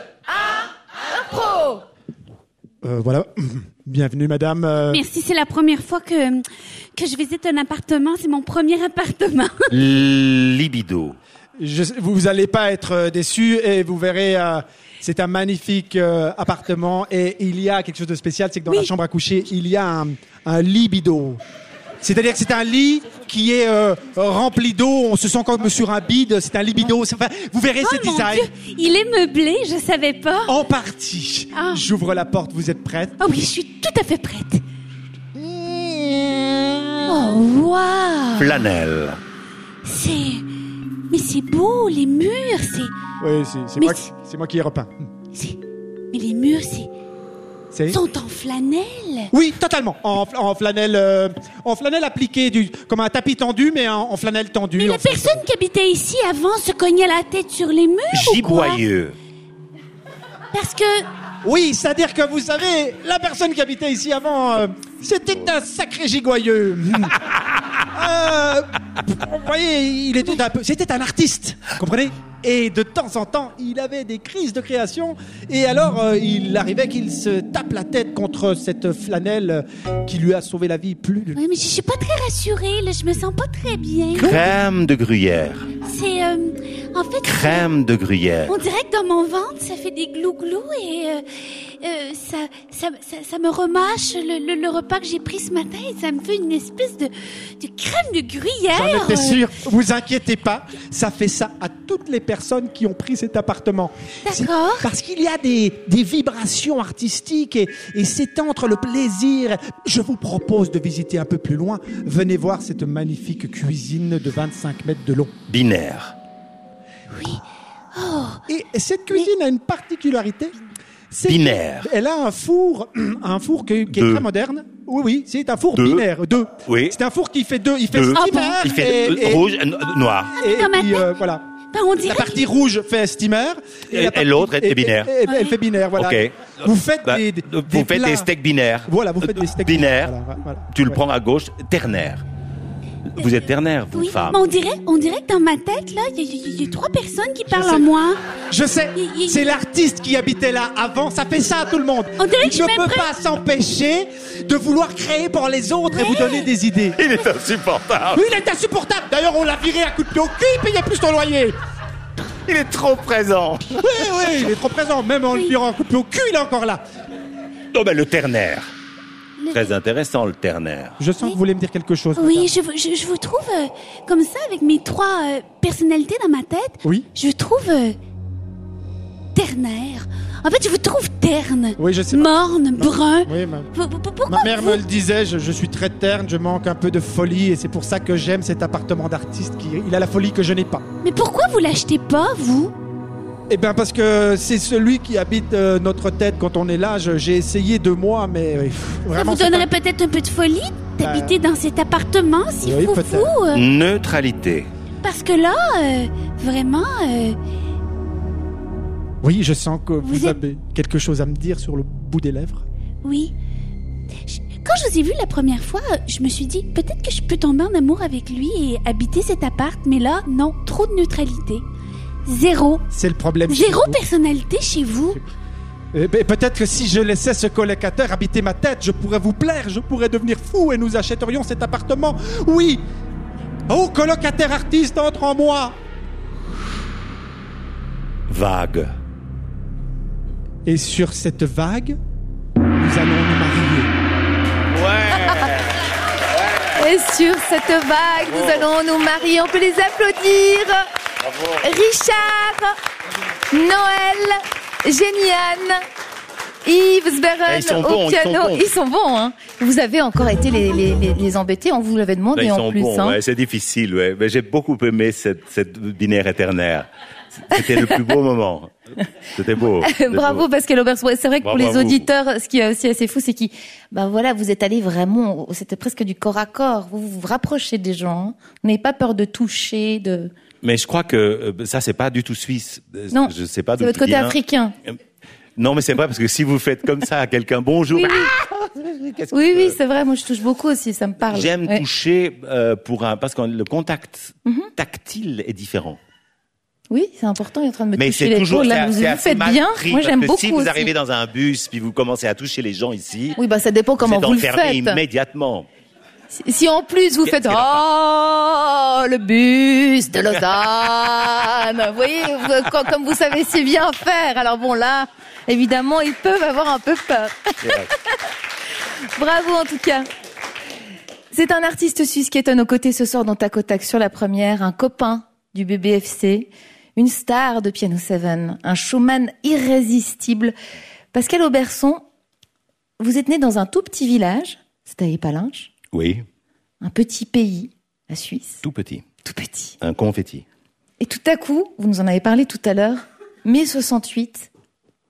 [SPEAKER 3] un, impro!
[SPEAKER 4] Euh, voilà. Bienvenue, madame. Euh,
[SPEAKER 7] Merci, c'est la première fois que, que je visite un appartement. C'est mon premier appartement.
[SPEAKER 5] Libido.
[SPEAKER 4] je, vous allez pas être euh, déçus et vous verrez, euh, c'est un magnifique euh, appartement et il y a quelque chose de spécial, c'est que dans
[SPEAKER 7] Oui.
[SPEAKER 4] la chambre à coucher, il y a un, un libido. C'est-à-dire que c'est un lit qui est euh, rempli d'eau, on se sent comme sur un bide, c'est un libido. C'est- Enfin, vous verrez
[SPEAKER 7] Oh
[SPEAKER 4] ce
[SPEAKER 7] mon
[SPEAKER 4] design.
[SPEAKER 7] Dieu, il est meublé, je savais pas.
[SPEAKER 4] En partie.
[SPEAKER 7] Ah.
[SPEAKER 4] J'ouvre la porte, vous êtes prête?
[SPEAKER 7] Oh oui, je suis tout à fait prête. Oh, waouh!
[SPEAKER 5] Flanelle.
[SPEAKER 7] C'est... Mais c'est beau, les murs, c'est...
[SPEAKER 4] Oui, c'est c'est
[SPEAKER 7] Mais
[SPEAKER 4] moi,
[SPEAKER 7] c'est-
[SPEAKER 4] qui- c'est moi qui ai repeint.
[SPEAKER 7] c'est... mais les murs, c'est...
[SPEAKER 4] C'est
[SPEAKER 7] sont en flanelle.
[SPEAKER 4] Oui, totalement. En, en flanelle, euh, en flanelle appliquée, du, comme un tapis tendu, mais en, en flanelle tendue.
[SPEAKER 7] Mais la
[SPEAKER 4] en fait.
[SPEAKER 7] personne qui habitait ici avant se cognait la tête sur les murs ou quoi?
[SPEAKER 5] Giboyeux.
[SPEAKER 7] Parce que...
[SPEAKER 4] Oui, c'est-à-dire que vous savez, la personne qui habitait ici avant, euh, c'était un sacré gigoyeux. euh, vous voyez, il était un peu, c'était un artiste, comprenez? Et de temps en temps, il avait des crises de création. Et alors, euh, il arrivait qu'il se tape la tête contre cette flanelle euh, qui lui a sauvé la vie plus de...
[SPEAKER 7] Oui, mais je suis pas très rassurée, là, je me sens pas très bien.
[SPEAKER 5] Crème de gruyère.
[SPEAKER 7] C'est... euh, en fait...
[SPEAKER 5] Crème de gruyère.
[SPEAKER 7] On dirait que dans mon ventre, ça fait des glou-glou et euh, euh, ça, ça, ça, ça me remâche le, le, le repas que j'ai pris ce matin et ça me fait une espèce de, de crème de gruyère.
[SPEAKER 4] J'en étais sûr, vous inquiétez pas, ça fait ça à toutes les personnes qui ont pris cet appartement.
[SPEAKER 7] D'accord.
[SPEAKER 4] C'est parce qu'il y a des, des vibrations artistiques et, et c'est entre le plaisir. Je vous propose de visiter un peu plus loin. Venez voir cette magnifique cuisine de vingt-cinq mètres de long.
[SPEAKER 5] Binaire.
[SPEAKER 7] Oui. Oh.
[SPEAKER 4] Et cette cuisine a une particularité. C'est
[SPEAKER 5] Binaire.
[SPEAKER 4] Elle a un four, un four qui, qui est
[SPEAKER 5] Deux.
[SPEAKER 4] très moderne. Oui, oui, c'est un four
[SPEAKER 5] Deux.
[SPEAKER 4] binaire. Deux.
[SPEAKER 5] Oui.
[SPEAKER 4] C'est un four qui fait deux. Il fait
[SPEAKER 5] Deux.
[SPEAKER 4] steamer.
[SPEAKER 5] Il fait
[SPEAKER 4] et, et-
[SPEAKER 5] rouge, euh, noir.
[SPEAKER 4] Et,
[SPEAKER 7] Dans ma
[SPEAKER 4] puis,
[SPEAKER 7] tête.
[SPEAKER 4] euh, voilà.
[SPEAKER 7] Ben, on dirait
[SPEAKER 4] La partie rouge fait steamer
[SPEAKER 5] Et-
[SPEAKER 4] la
[SPEAKER 5] et
[SPEAKER 4] partie-
[SPEAKER 5] l'autre est binaire.
[SPEAKER 4] et- et- Elle fait binaire, voilà.
[SPEAKER 5] Ok.
[SPEAKER 4] Vous faites
[SPEAKER 5] Bah,
[SPEAKER 4] des, des,
[SPEAKER 5] vous
[SPEAKER 4] des
[SPEAKER 5] faites
[SPEAKER 4] plats.
[SPEAKER 5] des steaks binaires.
[SPEAKER 4] Voilà, vous faites des steaks
[SPEAKER 5] Binaires.
[SPEAKER 4] Voilà, voilà.
[SPEAKER 5] Tu le
[SPEAKER 4] Ouais.
[SPEAKER 5] prends à gauche, ternaire. Vous êtes ternaire, vous,
[SPEAKER 7] Oui,
[SPEAKER 5] femme.
[SPEAKER 7] mais on dirait, on dirait que dans ma tête, là, il y, a- il y a trois personnes qui parlent
[SPEAKER 4] sais.
[SPEAKER 7] en moi.
[SPEAKER 4] Je sais,
[SPEAKER 7] Il- il-
[SPEAKER 4] c'est l'artiste qui habitait là avant, ça fait ça à tout le monde.
[SPEAKER 7] On dirait
[SPEAKER 4] Il
[SPEAKER 7] que je
[SPEAKER 4] ne
[SPEAKER 7] suis
[SPEAKER 4] peut
[SPEAKER 7] même
[SPEAKER 4] pas s'empêcher de vouloir créer pour les autres et vous donner des idées.
[SPEAKER 5] Il est insupportable.
[SPEAKER 4] Oui, il est insupportable. D'ailleurs, on l'a viré à coup de pied au cul, il payait plus son loyer.
[SPEAKER 5] Il est trop présent.
[SPEAKER 4] Oui, oui, il est trop présent. Même en le virant à coup de pied au cul, il est encore là.
[SPEAKER 5] Non, mais le ternaire. Très intéressant, le ternaire.
[SPEAKER 4] Je sens que vous voulez me dire quelque chose.
[SPEAKER 7] Oui, je, vous- je, je vous trouve euh, comme ça, avec mes trois euh, personnalités dans ma tête.
[SPEAKER 4] Oui.
[SPEAKER 7] Je vous trouve euh, ternaire. En fait, je vous trouve terne.
[SPEAKER 4] Oui, je sais.
[SPEAKER 7] Morne, brun.
[SPEAKER 4] Oui, ma,
[SPEAKER 7] Vous- vous- Pourquoi
[SPEAKER 4] ma mère
[SPEAKER 7] vous...
[SPEAKER 4] me le disait, je, je suis très terne, je manque un peu de folie et c'est pour ça que j'aime cet appartement d'artiste. Qui, il a la folie que je n'ai pas.
[SPEAKER 7] Mais pourquoi vous l'achetez pas, vous?
[SPEAKER 4] Eh bien, parce que c'est celui qui habite euh, notre tête quand on est là. Je- J'ai essayé deux mois, mais euh, pff,
[SPEAKER 7] Ça
[SPEAKER 4] vraiment.
[SPEAKER 7] vous
[SPEAKER 4] c'est
[SPEAKER 7] donnerait
[SPEAKER 4] pas-
[SPEAKER 7] peut-être un peu de folie d'habiter dans cet appartement si
[SPEAKER 4] Oui,
[SPEAKER 7] fou
[SPEAKER 4] peut-être.
[SPEAKER 7] fou, euh,
[SPEAKER 5] Neutralité.
[SPEAKER 7] Parce que là, euh, vraiment, euh,
[SPEAKER 4] Oui, je sens que vous,
[SPEAKER 7] Vous êtes-
[SPEAKER 4] avez quelque chose à me dire sur le bout des lèvres.
[SPEAKER 7] oui. Je- Quand je vous ai vu la première fois, je me suis dit peut-être que je peux tomber en amour avec lui et habiter cet appart, mais là, non, trop de neutralité. Zéro.
[SPEAKER 4] C'est le problème.
[SPEAKER 7] Zéro
[SPEAKER 4] chez vous.
[SPEAKER 7] personnalité chez vous.
[SPEAKER 4] Eh ben, peut-être que si je laissais ce colocataire habiter ma tête, je pourrais vous plaire, je pourrais devenir fou et nous achèterions cet appartement. Oui. Oh, colocataire artiste, entre en moi.
[SPEAKER 5] Vague.
[SPEAKER 4] Et sur cette vague, nous allons nous marier.
[SPEAKER 3] Et sur cette vague, nous allons nous marier. On peut les applaudir. Richard, Noël, Géniane, Yves Sberren
[SPEAKER 5] Eh, ils sont
[SPEAKER 3] au
[SPEAKER 5] bons, ils sont
[SPEAKER 3] piano.
[SPEAKER 5] bons.
[SPEAKER 3] Ils sont bons, hein. Vous avez encore été les, les, les, les embêter, on vous l'avait demandé
[SPEAKER 5] Là, ils
[SPEAKER 3] en
[SPEAKER 5] sont
[SPEAKER 3] plus.
[SPEAKER 5] bons,
[SPEAKER 3] hein.
[SPEAKER 5] ouais, c'est difficile, ouais. Mais j'ai beaucoup aimé cette, cette binaire éternaire. C'était le plus beau moment. C'était beau. C'était
[SPEAKER 3] Bravo
[SPEAKER 5] beau.
[SPEAKER 3] Pascal Auberson. Ouais, c'est vrai que pour
[SPEAKER 5] Bravo
[SPEAKER 3] les
[SPEAKER 5] à vous.
[SPEAKER 3] auditeurs, ce qui est aussi assez fou, c'est que, ben voilà, vous êtes allés vraiment, c'était presque du corps à corps. Vous vous rapprochez des gens. Hein. Vous n'avez pas peur de toucher, de.
[SPEAKER 5] Mais je crois que euh, ça, c'est pas du tout suisse. Euh,
[SPEAKER 3] Non.
[SPEAKER 5] Je sais pas
[SPEAKER 3] C'est
[SPEAKER 5] d'où
[SPEAKER 3] votre
[SPEAKER 5] tu
[SPEAKER 3] côté
[SPEAKER 5] viens.
[SPEAKER 3] africain.
[SPEAKER 5] Euh, Non, mais c'est vrai parce que si vous faites comme ça à quelqu'un, bonjour.
[SPEAKER 3] Oui, oui.
[SPEAKER 5] Ah Qu'est-ce que-
[SPEAKER 3] Oui, oui, c'est vrai. Moi, je touche beaucoup aussi. Ça me parle.
[SPEAKER 5] J'aime
[SPEAKER 3] Ouais.
[SPEAKER 5] toucher euh, pour un parce que le contact
[SPEAKER 3] Mhm.
[SPEAKER 5] tactile est différent.
[SPEAKER 3] Oui, c'est important. Il est en train de me
[SPEAKER 5] Mais
[SPEAKER 3] toucher
[SPEAKER 5] c'est toujours
[SPEAKER 3] l'épaule.
[SPEAKER 5] c'est
[SPEAKER 3] Là, vous,
[SPEAKER 5] c'est
[SPEAKER 3] vous
[SPEAKER 5] assez
[SPEAKER 3] faites
[SPEAKER 5] mal
[SPEAKER 3] bien.
[SPEAKER 5] pris,
[SPEAKER 3] Moi,
[SPEAKER 5] parce
[SPEAKER 3] j'aime
[SPEAKER 5] que
[SPEAKER 3] beaucoup
[SPEAKER 5] si vous
[SPEAKER 3] aussi.
[SPEAKER 5] arrivez dans un bus puis vous commencez à toucher les gens ici,
[SPEAKER 3] Oui, bah ça dépend comment
[SPEAKER 5] vous
[SPEAKER 3] vous le
[SPEAKER 5] êtes enfermé
[SPEAKER 3] faites.
[SPEAKER 5] immédiatement.
[SPEAKER 3] Si, si en plus vous
[SPEAKER 5] C'est-
[SPEAKER 3] faites
[SPEAKER 5] c'est la
[SPEAKER 3] oh le bus de Lausanne, vous voyez, vous- co- comme vous savez si bien faire. Alors bon là, évidemment, ils peuvent avoir un peu peur.
[SPEAKER 5] C'est vrai.
[SPEAKER 3] Bravo en tout cas. C'est un artiste suisse qui est à nos côtés ce soir dans Tac au Tac sur la première, un copain du B B F C, une star de Piano Seven, un showman irrésistible. Pascal Auberson, vous êtes né dans un tout petit village, c'était à Épalinges,
[SPEAKER 5] Oui,
[SPEAKER 3] un petit pays, la Suisse,
[SPEAKER 5] tout petit,
[SPEAKER 3] tout petit.
[SPEAKER 5] un confetti.
[SPEAKER 3] Et tout à coup, vous nous en avez parlé tout à l'heure, mai soixante-huit,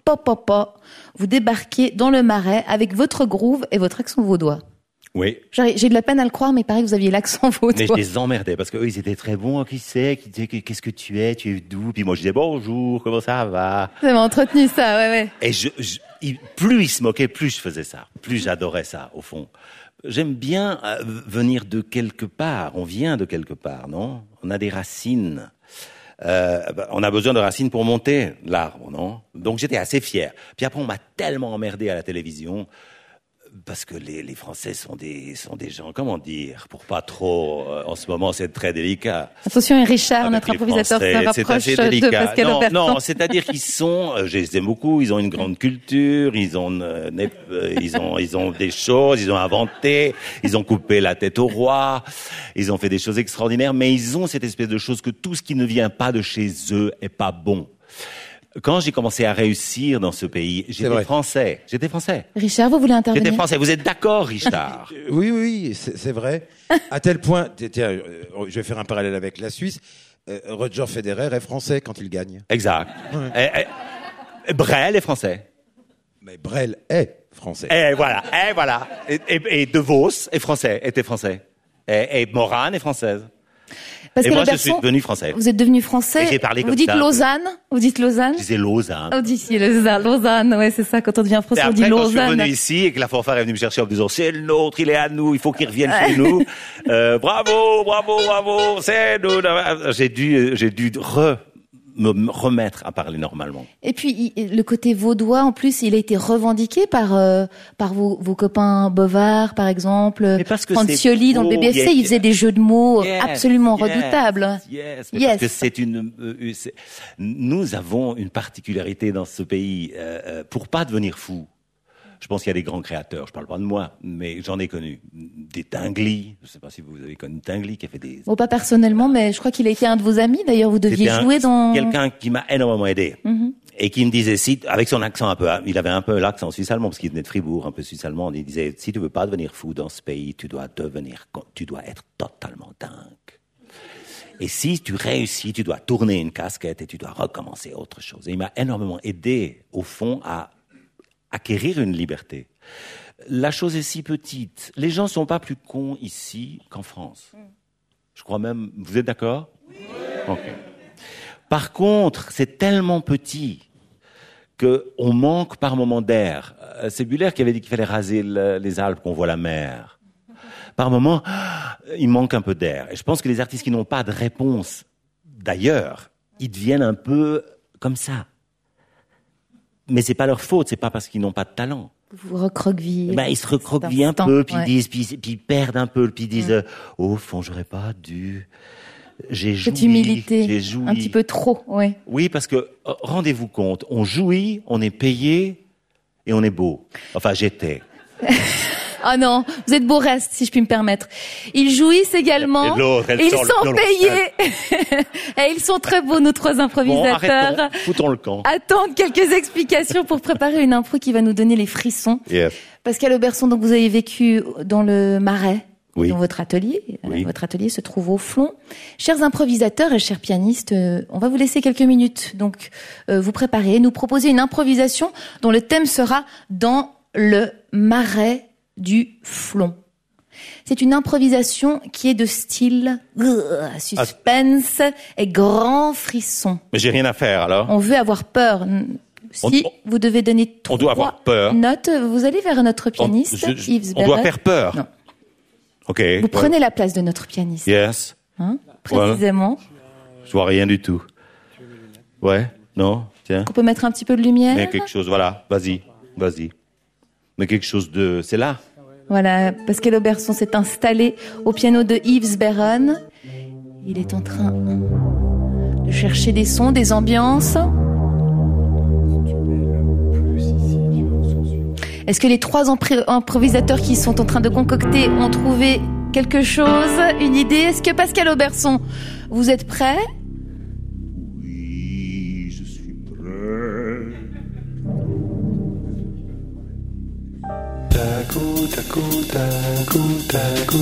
[SPEAKER 3] pop, pop, pop, vous débarquez dans le Marais avec votre groove et votre accent vaudois.
[SPEAKER 5] Oui.
[SPEAKER 3] J'ai, j'ai de la peine à le croire, mais il paraît que vous aviez l'accent vaudois.
[SPEAKER 5] Mais je les emmerdais parce qu'eux, ils étaient très bons. Qui c'est? Qui disait qu'est-ce que tu es? Tu es d'où? Puis moi, je disais bonjour, comment ça va?
[SPEAKER 3] Ça m'a entretenu ça, ouais, ouais.
[SPEAKER 5] Et je, je, il, plus ils se moquaient, plus je faisais ça. Plus j'adorais ça, au fond. J'aime bien euh, venir de quelque part. On vient de quelque part, non? On a des racines. Euh, on a besoin de racines pour monter l'arbre, non? Donc j'étais assez fier. Puis après, on m'a tellement emmerdé à la télévision. Parce que les, les Français sont des, sont des gens, comment dire, pour pas trop, euh, en ce moment c'est très délicat.
[SPEAKER 3] Attention, et Richard,
[SPEAKER 5] Avec
[SPEAKER 3] notre
[SPEAKER 5] les
[SPEAKER 3] improvisateur,
[SPEAKER 5] Français,
[SPEAKER 3] se rapproche de Pascal
[SPEAKER 5] non,
[SPEAKER 3] Auberson.
[SPEAKER 5] non, c'est-à-dire qu'ils sont, euh, je les aime beaucoup, ils ont une grande culture, ils ont, euh, euh, ils ont, ils ont des choses, ils ont inventé, ils ont coupé la tête au roi, ils ont fait des choses extraordinaires, mais ils ont cette espèce de chose que tout ce qui ne vient pas de chez eux est pas bon. Quand j'ai commencé à réussir dans ce pays, j'étais français. J'étais français.
[SPEAKER 3] Richard, vous voulez intervenir?
[SPEAKER 5] J'étais français. Vous êtes d'accord, Richard?
[SPEAKER 6] Oui, oui, oui, c'est, c'est vrai. À tel point, tiens, euh, je vais faire un parallèle avec la Suisse. Euh, Roger Federer est français quand il gagne.
[SPEAKER 5] Exact. Ouais. Et, et, Brel est français.
[SPEAKER 6] Mais Brel est français.
[SPEAKER 5] Et voilà, et voilà. Et, et, et De Vos est français, était français. Et, et Morane est française.
[SPEAKER 3] Parce
[SPEAKER 5] et
[SPEAKER 3] que
[SPEAKER 5] moi,
[SPEAKER 3] Berson,
[SPEAKER 5] je suis devenu français.
[SPEAKER 3] Vous êtes devenu français.
[SPEAKER 5] Et j'ai parlé
[SPEAKER 3] vous
[SPEAKER 5] comme
[SPEAKER 3] dites
[SPEAKER 5] ça.
[SPEAKER 3] Lausanne. Vous dites Lausanne.
[SPEAKER 5] Je disais Lausanne.
[SPEAKER 3] On dit ici Lausanne. Lausanne, ouais, c'est ça. Quand on devient français,
[SPEAKER 5] et
[SPEAKER 3] on
[SPEAKER 5] après,
[SPEAKER 3] dit
[SPEAKER 5] quand
[SPEAKER 3] Lausanne.
[SPEAKER 5] je suis venu ici et que la fanfare est venue me chercher en me disant c'est le nôtre, il est à nous, il faut qu'il revienne chez nous. Euh, bravo, bravo, bravo, c'est nous. J'ai dû, j'ai dû re, me remettre à parler normalement.
[SPEAKER 3] Et puis il, le côté vaudois, en plus, il a été revendiqué par euh, par vos, vos copains Bovard, par exemple, Francioli dans le B B F C.
[SPEAKER 5] Yeah,
[SPEAKER 3] il faisait des jeux de mots
[SPEAKER 5] yes,
[SPEAKER 3] absolument
[SPEAKER 5] yes,
[SPEAKER 3] redoutables.
[SPEAKER 5] Yes, mais
[SPEAKER 3] yes.
[SPEAKER 5] parce que c'est une. Euh, c'est, nous avons une particularité dans ce pays euh, euh, pour pas devenir fou. Je pense qu'il y a des grands créateurs. Je parle pas de moi, mais j'en ai connu des Tinguely. Je sais pas si vous avez connu Tinguely qui a fait des.
[SPEAKER 3] Bon, pas personnellement, mais je crois qu'il a été un de vos amis. D'ailleurs, vous deviez
[SPEAKER 5] un,
[SPEAKER 3] jouer dans.
[SPEAKER 5] Quelqu'un qui m'a énormément aidé. Mm-hmm. Et qui me disait, si, avec son accent un peu, il avait un peu l'accent suisse-allemand, parce qu'il venait de Fribourg, un peu suisse-allemand, il disait, si tu veux pas devenir fou dans ce pays, tu dois devenir, tu dois être totalement dingue. Et si tu réussis, tu dois tourner une casquette et tu dois recommencer autre chose. Et il m'a énormément aidé, au fond, à acquérir une liberté. La chose est si petite. Les gens sont pas plus cons ici qu'en France. Je crois même, vous êtes d'accord? Oui. Okay. Par contre, c'est tellement petit que on manque par moment d'air. C'est Buller qui avait dit qu'il fallait raser le, les Alpes, qu'on voit la mer. Par moment, il manque un peu d'air. Et je pense que les artistes qui n'ont pas de réponse d'ailleurs, ils deviennent un peu comme ça. Mais c'est pas leur faute, c'est pas parce qu'ils n'ont pas de talent.
[SPEAKER 3] Vous recroquevillez.
[SPEAKER 5] Ben, ils se recroquevillent un peu, puis ouais. ils disent, puis, puis ils perdent un peu, puis ils disent, ouais. oh, au fond, j'aurais pas dû. J'ai joui.
[SPEAKER 3] Cette humilité.
[SPEAKER 5] J'ai joui.
[SPEAKER 3] Un petit peu trop, ouais.
[SPEAKER 5] Oui, parce que, rendez-vous compte, on jouit, on est payé, et on est beau. Enfin, j'étais.
[SPEAKER 3] Ah non, vous êtes beau reste, si je puis me permettre. Ils jouissent également.
[SPEAKER 5] Elle
[SPEAKER 3] ils sont le payés. Et ils sont très beaux, nos trois improvisateurs.
[SPEAKER 5] Bon, foutons le camp.
[SPEAKER 3] Attendent quelques explications pour préparer une impro qui va nous donner les frissons.
[SPEAKER 5] Yes.
[SPEAKER 3] Pascal Auberson, donc vous avez vécu dans le Marais.
[SPEAKER 5] Oui.
[SPEAKER 3] Dans votre atelier.
[SPEAKER 5] Oui.
[SPEAKER 3] Votre atelier se trouve au Flon. Chers improvisateurs et chers pianistes, euh, on va vous laisser quelques minutes. Donc, euh, vous préparer, nous proposer une improvisation dont le thème sera dans le Marais du Flon. C'est une improvisation qui est de style euh, suspense ah. et grand frisson.
[SPEAKER 5] Mais j'ai rien à faire alors.
[SPEAKER 3] On veut avoir peur. Si on, vous devez donner trois
[SPEAKER 5] on doit avoir peur.
[SPEAKER 3] notes, vous allez vers notre pianiste,
[SPEAKER 5] on, je,
[SPEAKER 3] Yves
[SPEAKER 5] On doit faire peur.
[SPEAKER 3] Non.
[SPEAKER 5] Ok.
[SPEAKER 3] Vous
[SPEAKER 5] ouais.
[SPEAKER 3] prenez la place de notre pianiste.
[SPEAKER 5] Yes.
[SPEAKER 3] Hein, précisément.
[SPEAKER 5] Ouais. Je vois rien du tout. Ouais. Non. Tiens.
[SPEAKER 3] On peut mettre un petit peu de lumière.
[SPEAKER 5] Mais quelque chose. Voilà. Vas-y. Vas-y. Mais quelque chose de. C'est là.
[SPEAKER 3] Voilà. Pascal Auberson s'est installé au piano de Yves Berron. Il est en train de chercher des sons, des ambiances. Est-ce que les trois impr- improvisateurs qui sont en train de concocter ont trouvé quelque chose, une idée? Est-ce que Pascal Auberson, vous êtes prêt?
[SPEAKER 1] Oui, je suis prêt. Taco, taco, taco, taco,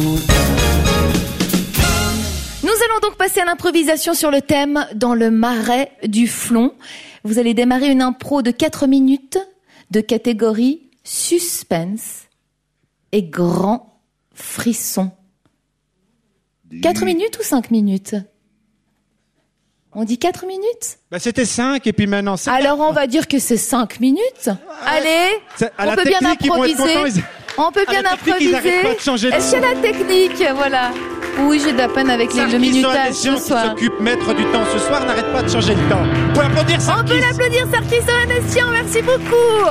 [SPEAKER 3] Nous allons donc passer à l'improvisation sur le thème dans le Marais du Flon. Vous allez démarrer une impro de quatre minutes de catégorie suspense et grand frisson. quatre minutes ou cinq minutes? On dit quatre minutes?
[SPEAKER 4] Bah, c'était cinq et puis maintenant c'est...
[SPEAKER 3] Alors on va dire que c'est cinq minutes. Allez,
[SPEAKER 4] C'est- à
[SPEAKER 3] on
[SPEAKER 4] la
[SPEAKER 3] peut bien
[SPEAKER 4] technique, ils vont être
[SPEAKER 3] improviser.
[SPEAKER 4] contents, ils-
[SPEAKER 3] On peut
[SPEAKER 4] À
[SPEAKER 3] bien
[SPEAKER 4] la technique, ils
[SPEAKER 3] improviser.
[SPEAKER 4] arrêtent pas de changer de
[SPEAKER 3] Est-ce qu'il y a la technique? Voilà. Oui, j'ai de la peine avec les, le
[SPEAKER 4] Sarkis
[SPEAKER 3] minutage
[SPEAKER 4] Oanessian,
[SPEAKER 3] ce
[SPEAKER 4] qui
[SPEAKER 3] soir.
[SPEAKER 4] s'occupe maître du temps ce soir, n'arrête pas de changer le temps. Vous pouvez applaudir
[SPEAKER 3] On
[SPEAKER 4] Sarkis.
[SPEAKER 3] peut l'applaudir, Sarkis Oanessian, merci beaucoup.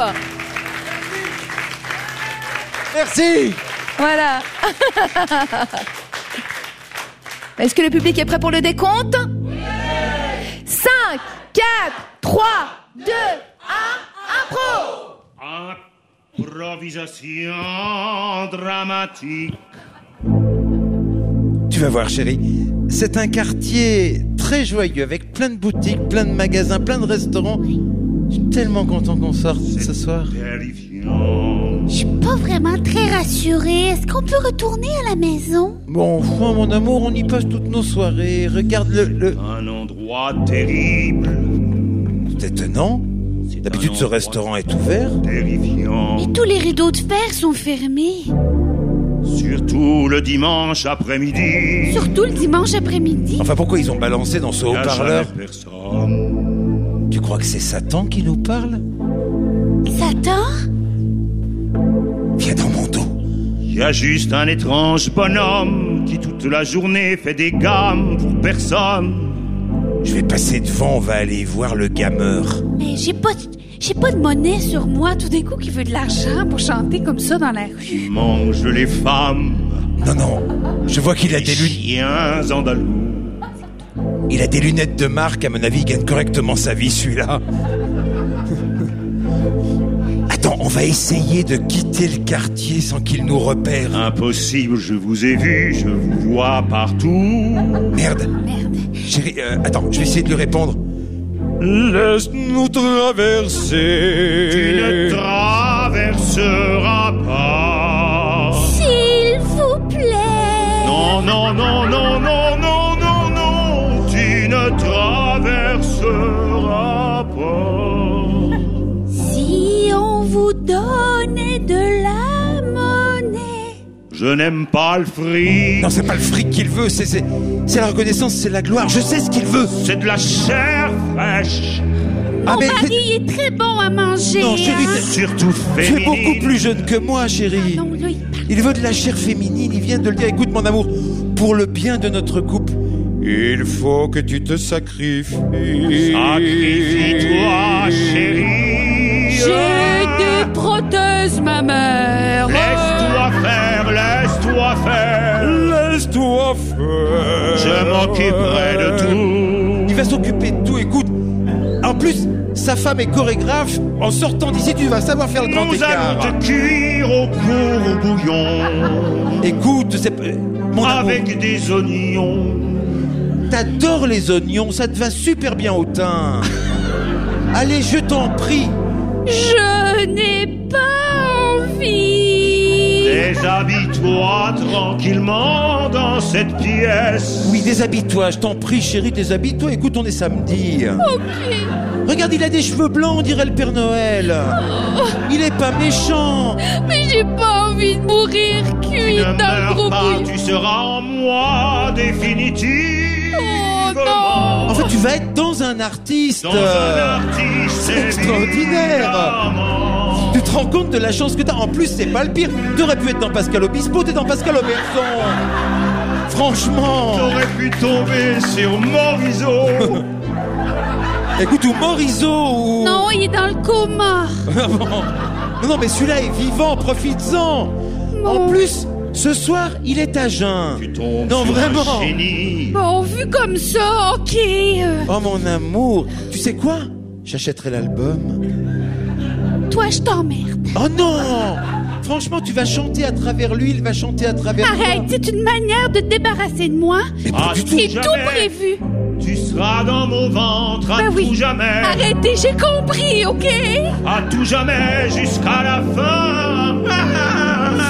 [SPEAKER 4] Merci.
[SPEAKER 3] Voilà. Est-ce que le public est prêt pour le décompte? cinq, quatre, trois, deux, un, impro.
[SPEAKER 1] Improvisation dramatique.
[SPEAKER 6] Tu vas voir, chérie, c'est un quartier très joyeux, avec plein de boutiques, plein de magasins, plein de restaurants. Je suis tellement content qu'on sorte ce soir.
[SPEAKER 1] Terrifiant.
[SPEAKER 7] Je suis pas vraiment très rassurée. Est-ce qu'on peut retourner à la maison?
[SPEAKER 6] Bon, enfin, mon amour, on y passe toutes nos soirées. Regarde le... le...
[SPEAKER 1] Un endroit terrible.
[SPEAKER 6] C'est étonnant.
[SPEAKER 1] C'est
[SPEAKER 6] D'habitude,
[SPEAKER 1] un
[SPEAKER 6] ce
[SPEAKER 1] endroit
[SPEAKER 6] restaurant est ouvert.
[SPEAKER 1] Terrifiant.
[SPEAKER 7] Et tous les rideaux de fer sont fermés.
[SPEAKER 1] Surtout le dimanche après-midi.
[SPEAKER 7] Surtout le dimanche après-midi.
[SPEAKER 6] Enfin, pourquoi ils ont balancé dans ce
[SPEAKER 1] Il y a
[SPEAKER 6] haut-parleur?
[SPEAKER 1] jamais personne.
[SPEAKER 6] Tu crois que c'est Satan qui nous parle?
[SPEAKER 7] Satan?
[SPEAKER 6] Viens dans mon dos.
[SPEAKER 1] Il y a juste un étrange bonhomme qui toute la journée fait des gammes pour personne.
[SPEAKER 6] Je vais passer devant, on va aller voir le gameur.
[SPEAKER 7] Mais j'ai pas, de- j'ai pas de monnaie sur moi. Tout d'un coup, qui veut de l'argent pour chanter comme ça dans la rue.
[SPEAKER 1] Mange les femmes.
[SPEAKER 6] Non, non, je vois qu'il a
[SPEAKER 1] Les
[SPEAKER 6] des lunettes.
[SPEAKER 1] chiens andalous.
[SPEAKER 6] Il a des lunettes de marque, à mon avis, il gagne correctement sa vie, celui-là. Attends, on va essayer de quitter le quartier sans qu'il nous repère.
[SPEAKER 1] Impossible, je vous ai vu, je vous vois partout.
[SPEAKER 6] Merde,
[SPEAKER 7] Merde.
[SPEAKER 6] chérie, euh, attends, je vais essayer de lui répondre.
[SPEAKER 1] Laisse-nous traverser. Tu ne traverseras pas.
[SPEAKER 7] S'il vous plaît.
[SPEAKER 1] Non, non, non, non, non, non, non, non. Tu ne traverseras pas.
[SPEAKER 7] Si on vous donnait de la monnaie.
[SPEAKER 1] Je n'aime pas le fric.
[SPEAKER 6] Non, c'est pas le fric qu'il veut, c'est, c'est, c'est la reconnaissance, c'est la gloire, je sais ce qu'il veut.
[SPEAKER 1] C'est de la chair fraîche.
[SPEAKER 6] Ah,
[SPEAKER 7] Mon
[SPEAKER 6] mais-
[SPEAKER 7] mari est très bon à manger.
[SPEAKER 6] Non, chérie,
[SPEAKER 7] hein.
[SPEAKER 6] t'es-
[SPEAKER 1] Surtout
[SPEAKER 6] tu es
[SPEAKER 1] féminine.
[SPEAKER 6] beaucoup plus jeune que moi, chérie.
[SPEAKER 7] Non, là, il parle.
[SPEAKER 6] Il veut de la chair féminine, il vient de le dire. Écoute, mon amour, pour le bien de notre couple, il faut que tu te sacrifies.
[SPEAKER 1] Sacrifie-toi, chérie.
[SPEAKER 7] J'ai des prothèses, ma mère.
[SPEAKER 1] Laisse-toi faire, laisse-toi faire.
[SPEAKER 6] Laisse-toi faire.
[SPEAKER 1] Je m'occuperai de tout.
[SPEAKER 6] Il va s'occuper de tout, écoute. En plus, sa femme est chorégraphe. En sortant d'ici, tu vas savoir faire le grand
[SPEAKER 1] Nous
[SPEAKER 6] écart.
[SPEAKER 1] allons te cuire au cours au bouillon.
[SPEAKER 6] Écoute, c'est... Mon amour,
[SPEAKER 1] Avec des oignons.
[SPEAKER 6] t'adores les oignons, ça te va super bien au teint. Allez, je t'en prie.
[SPEAKER 7] Je n'ai pas envie.
[SPEAKER 1] Déshabille-toi tranquillement dans cette pièce.
[SPEAKER 6] Oui, déshabille-toi, je t'en prie, chérie, déshabille-toi. Écoute, on est samedi.
[SPEAKER 7] Ok.
[SPEAKER 6] Regarde, il a des cheveux blancs, on dirait le Père Noël. Il est pas méchant.
[SPEAKER 7] Mais j'ai pas envie de mourir cuite
[SPEAKER 1] Ne
[SPEAKER 7] dans le
[SPEAKER 1] meurs
[SPEAKER 7] gros
[SPEAKER 1] pas,
[SPEAKER 7] bouillon.
[SPEAKER 1] tu seras en moi définitivement.
[SPEAKER 7] Oh non.
[SPEAKER 6] En fait, tu vas être dans un artiste.
[SPEAKER 1] Dans un artiste
[SPEAKER 6] C'est extraordinaire.
[SPEAKER 1] évidemment.
[SPEAKER 6] Tu te rends compte de la chance que t'as. En plus, c'est pas le pire. T'aurais pu être dans Pascal Obispo, t'es dans Pascal Obispo. Franchement.
[SPEAKER 1] J'aurais pu tomber sur Morisot.
[SPEAKER 6] Écoute, ou Morisot ou...
[SPEAKER 7] Non, il est dans le coma.
[SPEAKER 6] Non, non, mais celui-là est vivant, profites-en. En plus, ce soir, il est à jeun.
[SPEAKER 1] Tu tombes
[SPEAKER 6] Non,
[SPEAKER 1] sur
[SPEAKER 6] vraiment.
[SPEAKER 1] un génie.
[SPEAKER 7] Bon, vu comme ça, ok. euh,
[SPEAKER 6] Oh, mon amour. Tu sais quoi? J'achèterai l'album.
[SPEAKER 7] Toi, je t'emmerde.
[SPEAKER 6] Oh non! Franchement, tu vas chanter à travers lui, il va chanter à travers
[SPEAKER 7] Arrête,
[SPEAKER 6] toi.
[SPEAKER 7] c'est une manière de te débarrasser de moi.
[SPEAKER 6] Mais pas
[SPEAKER 1] Ah,
[SPEAKER 6] du tout.
[SPEAKER 7] C'est
[SPEAKER 1] jamais.
[SPEAKER 7] tout prévu.
[SPEAKER 1] Tu seras dans mon ventre à
[SPEAKER 7] Ben oui.
[SPEAKER 1] tout jamais.
[SPEAKER 7] Arrêtez, j'ai compris, ok?
[SPEAKER 1] À tout jamais jusqu'à la fin.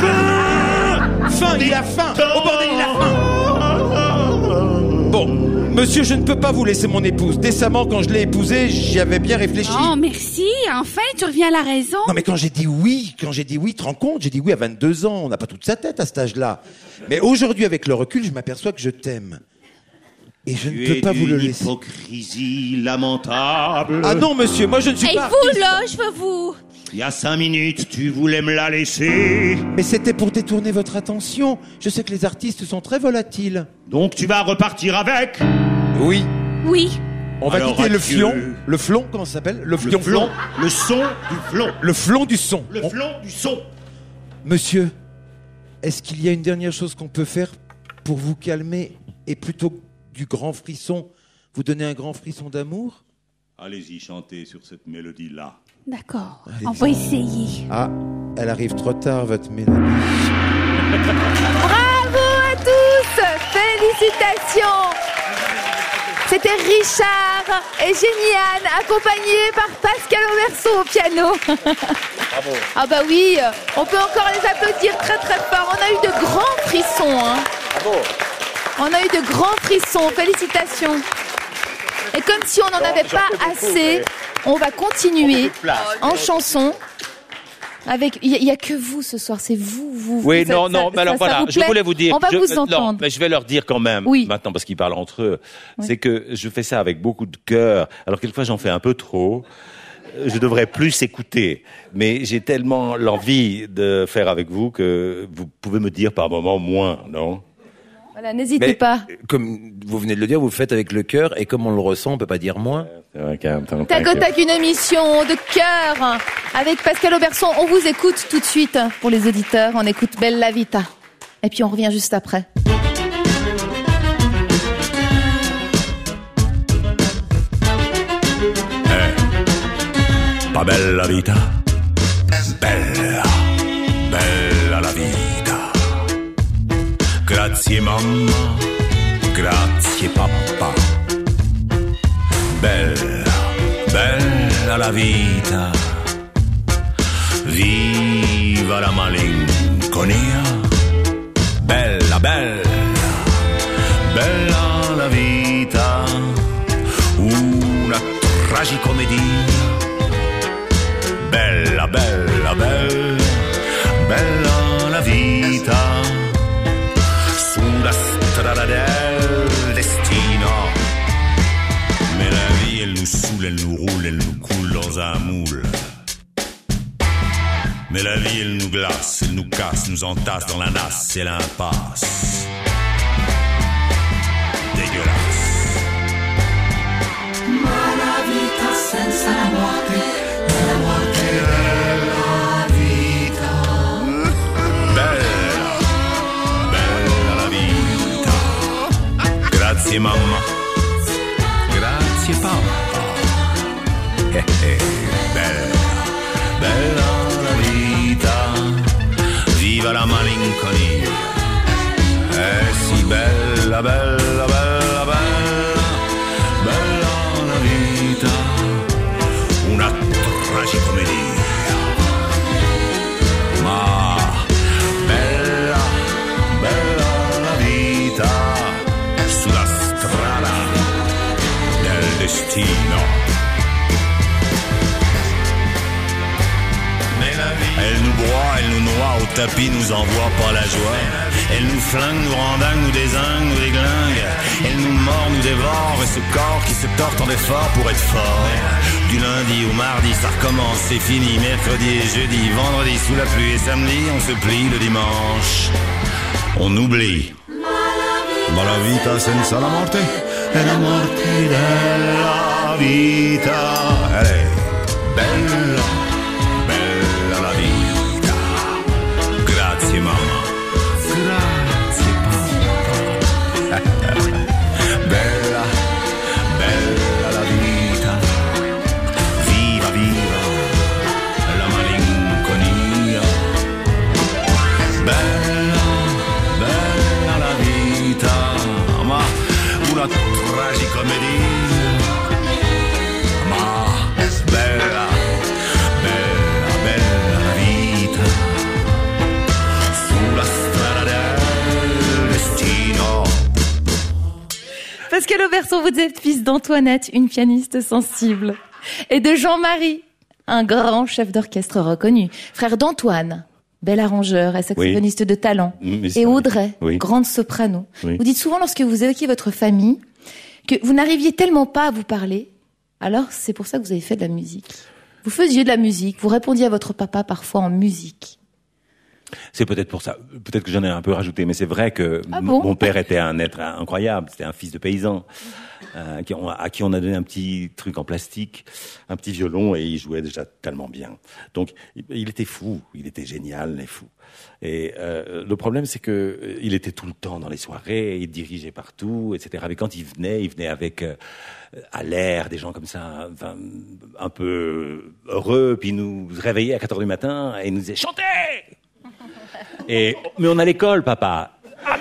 [SPEAKER 6] Fin, il a faim. Au bordel, il a faim. Bon, Monsieur, je ne peux pas vous laisser mon épouse. Décemment, quand je l'ai épousée, j'y avais bien réfléchi.
[SPEAKER 7] Oh, merci. Enfin, tu reviens à la raison.
[SPEAKER 6] Non, mais quand j'ai dit oui, quand j'ai dit oui, tu te rends compte, j'ai dit oui à vingt-deux ans. On n'a pas toute sa tête à cet âge-là. Mais aujourd'hui, avec le recul, je m'aperçois que je t'aime. Et je ne peux pas vous le laisser.
[SPEAKER 8] Hypocrisie lamentable.
[SPEAKER 6] Ah non, monsieur, moi je ne suis
[SPEAKER 7] Et
[SPEAKER 6] pas...
[SPEAKER 7] vous, là, je veux vous...
[SPEAKER 8] Il y a cinq minutes, tu voulais me la laisser.
[SPEAKER 6] Mais c'était pour détourner votre attention. Je sais que les artistes sont très volatiles.
[SPEAKER 8] Donc tu vas repartir avec?
[SPEAKER 6] Oui.
[SPEAKER 7] Oui.
[SPEAKER 6] On va
[SPEAKER 8] Alors,
[SPEAKER 6] quitter le
[SPEAKER 8] adieu.
[SPEAKER 6] fion. Le flon, comment ça s'appelle? Le
[SPEAKER 8] Le
[SPEAKER 6] fion.
[SPEAKER 8] flon. Le son du flon.
[SPEAKER 6] Le flon du son.
[SPEAKER 8] Le
[SPEAKER 6] On-
[SPEAKER 8] flon du son.
[SPEAKER 6] Monsieur, est-ce qu'il y a une dernière chose qu'on peut faire pour vous calmer et plutôt que du grand frisson, vous donner un grand frisson d'amour?
[SPEAKER 8] Allez-y, chantez sur cette mélodie-là.
[SPEAKER 7] D'accord.
[SPEAKER 6] Allez-y.
[SPEAKER 7] On va essayer.
[SPEAKER 6] Ah, elle arrive trop tard, votre mélodie.
[SPEAKER 3] Bravo à tous! Félicitations! C'était Richard et Géniane, accompagnés par Pascal Auberceau au piano.
[SPEAKER 5] Bravo.
[SPEAKER 3] Ah bah oui, on peut encore les applaudir très très fort. On a eu de grands frissons. Hein.
[SPEAKER 5] Bravo.
[SPEAKER 3] On a eu de grands frissons. Félicitations. Et comme si on n'en avait
[SPEAKER 5] j'en
[SPEAKER 3] pas
[SPEAKER 5] fais beaucoup,
[SPEAKER 3] assez,
[SPEAKER 5] mais-
[SPEAKER 3] on va continuer
[SPEAKER 5] Beaucoup de place.
[SPEAKER 3] en chanson. Avec, il n'y a, a que vous ce soir, c'est vous, vous.
[SPEAKER 9] Oui,
[SPEAKER 3] vous,
[SPEAKER 9] non,
[SPEAKER 3] ça-
[SPEAKER 9] non,
[SPEAKER 3] ça-
[SPEAKER 9] mais alors
[SPEAKER 3] ça- ça
[SPEAKER 9] voilà,
[SPEAKER 3] vous
[SPEAKER 9] je
[SPEAKER 3] plaît
[SPEAKER 9] voulais vous dire.
[SPEAKER 3] On va
[SPEAKER 9] je,
[SPEAKER 3] vous
[SPEAKER 9] non,
[SPEAKER 3] entendre.
[SPEAKER 9] mais je vais leur dire quand même,
[SPEAKER 3] Oui.
[SPEAKER 9] maintenant, parce qu'ils parlent entre eux,
[SPEAKER 3] Oui.
[SPEAKER 9] c'est que je fais ça avec beaucoup de cœur. Alors, quelquefois, j'en fais un peu trop. Je devrais plus écouter. Mais j'ai tellement l'envie de faire avec vous que vous pouvez me dire par moment moins, non?
[SPEAKER 3] Voilà, n'hésitez
[SPEAKER 10] Mais,
[SPEAKER 3] pas.
[SPEAKER 10] comme vous venez de le dire, vous le faites avec le cœur et comme on le ressent, on peut pas dire moins.
[SPEAKER 9] C'est vrai qu'en même temps,
[SPEAKER 3] Tac au tac, une émission de cœur avec Pascal Auberçon. On vous écoute tout de suite pour les auditeurs. On écoute Bella Vita. Et puis on revient juste après.
[SPEAKER 8] Pas belle la vita, bella, bella la vita. Grazie mamma, grazie papà. Bella, bella la vita. Viva la malinconia. Bella, bella, bella la vita. Una tragicomedia. Bella, bella, bella, bella la vita. Sulla strada del destino. Mais la vie, elle nous saoule, elle nous roule, elle nous coule dans un moule. Mais la vie, elle nous glace, elle nous casse, nous entasse dans la nasse, c'est l'impasse. Dégueulasse. Ma la vita senza la morte, la morte della vita. Bella, bella la vita. Grazie mamma, grazie papà. Eh, eh, bella, bella la vita. Viva la malinconia. Eh sì, bella, bella, bella, bella, bella la vita. Una tragicomedia. Ma bella, bella la vita. Sulla strada del destino. Elle nous broie, elle nous noie, au tapis nous envoie pas la joie. Elle nous flingue, nous rendague, nous dézingue, nous déglingue. Elle nous mord, nous dévore, et ce corps qui se tord en effort pour être fort. Du lundi au mardi, ça recommence, c'est fini. Mercredi et jeudi, vendredi sous la pluie et samedi, on se plie le dimanche. On oublie. Ma la vita senza la morte è la morte della vita. Allez, bella. Bella la vita, grazie mamma, grazie papà. Bella, bella la vita, viva, viva la malinconia. Bella, bella la vita, ma una tragicomedia. Ma bella,
[SPEAKER 3] Pascal Auberson, vous êtes fils d'Antoinette, une pianiste sensible, et de Jean-Marie, un grand chef d'orchestre reconnu, frère d'Antoine, bel arrangeur et saxophoniste oui. de talent, mmh, et Audrey, oui. grande soprano. Oui. Vous dites souvent lorsque vous évoquez votre famille que vous n'arriviez tellement pas à vous parler, alors c'est pour ça que vous avez fait de la musique. Vous faisiez de la musique, vous répondiez à votre papa parfois en musique.
[SPEAKER 5] C'est peut-être pour ça, peut-être que j'en ai un peu rajouté, mais c'est vrai que
[SPEAKER 3] ah bon
[SPEAKER 5] mon père était un être incroyable, c'était un fils de paysan, euh, qui on, à qui on a donné un petit truc en plastique, un petit violon, et il jouait déjà tellement bien. Donc il, il était fou, il était génial, et fou. Et euh, le problème, c'est que euh, il était tout le temps dans les soirées, il dirigeait partout, et cetera. Mais quand il venait, il venait avec euh, à l'air des gens comme ça, enfin, un peu heureux, puis il nous réveillait à quatre heures du matin et il nous disait chantez. Et mais on a l'école, papa.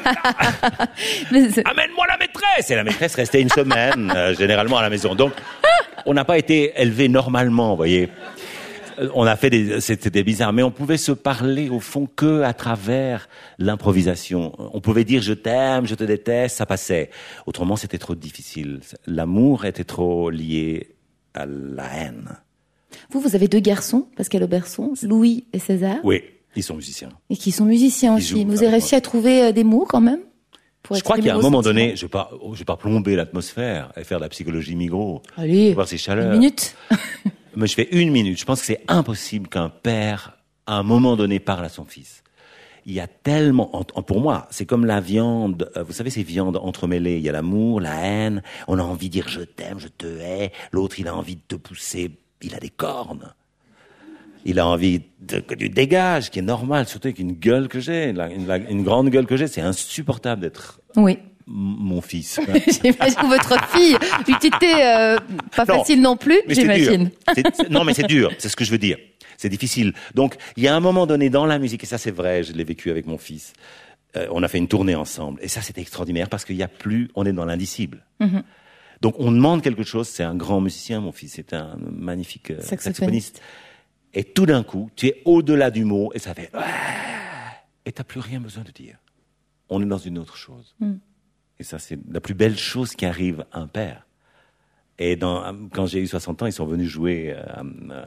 [SPEAKER 5] Amène-moi la maîtresse. Et la maîtresse restait une semaine euh, généralement à la maison. Donc on n'a pas été élevé normalement, vous voyez. On a fait des, c'était bizarre, mais on pouvait se parler au fond que à travers l'improvisation. On pouvait dire je t'aime, je te déteste, ça passait. Autrement, c'était trop difficile. L'amour était trop lié à la haine.
[SPEAKER 3] Vous, vous avez deux garçons, Pascal Auberson, Louis et César.
[SPEAKER 5] Oui, ils sont musiciens.
[SPEAKER 3] Et qui sont musiciens
[SPEAKER 5] ils
[SPEAKER 3] aussi. Vous avez réussi à trouver des mots quand même pour
[SPEAKER 5] Je crois qu'il y a un moment donné, je vais pas, je vais pas plomber l'atmosphère et faire de la psychologie migros.
[SPEAKER 3] Allez,
[SPEAKER 5] voir ses chaleurs.
[SPEAKER 3] Une minute.
[SPEAKER 5] Mais je fais une minute. Je pense que c'est impossible qu'un père, à un moment donné, parle à son fils. Il y a tellement, pour moi, c'est comme la viande, vous savez, ces viandes entremêlées. Il y a l'amour, la haine, on a envie de dire je t'aime, je te hais. L'autre, il a envie de te pousser, il a des cornes. Il a envie de, que tu dégages, qui est normal, surtout avec une gueule que j'ai, une, une, une grande gueule que j'ai. C'est insupportable d'être...
[SPEAKER 3] Oui.
[SPEAKER 5] Mon fils.
[SPEAKER 3] J'imagine votre fille. C'était euh, pas non, facile non plus, j'imagine.
[SPEAKER 5] C'est, c'est, non, mais c'est dur. C'est ce que je veux dire. C'est difficile. Donc, il y a un moment donné dans la musique, et ça c'est vrai, je l'ai vécu avec mon fils. Euh, on a fait une tournée ensemble, et ça c'était extraordinaire parce qu'il y a plus, on est dans l'indicible. Mm-hmm. Donc, on demande quelque chose. C'est un grand musicien, mon fils. C'est un magnifique euh, saxophoniste. Et tout d'un coup, tu es au-delà du mot, et ça fait. Et t'as plus rien besoin de dire. On est dans une autre chose. Mm. Et ça, c'est la plus belle chose qui arrive à un père. Et dans, quand j'ai eu soixante ans, ils sont venus jouer à,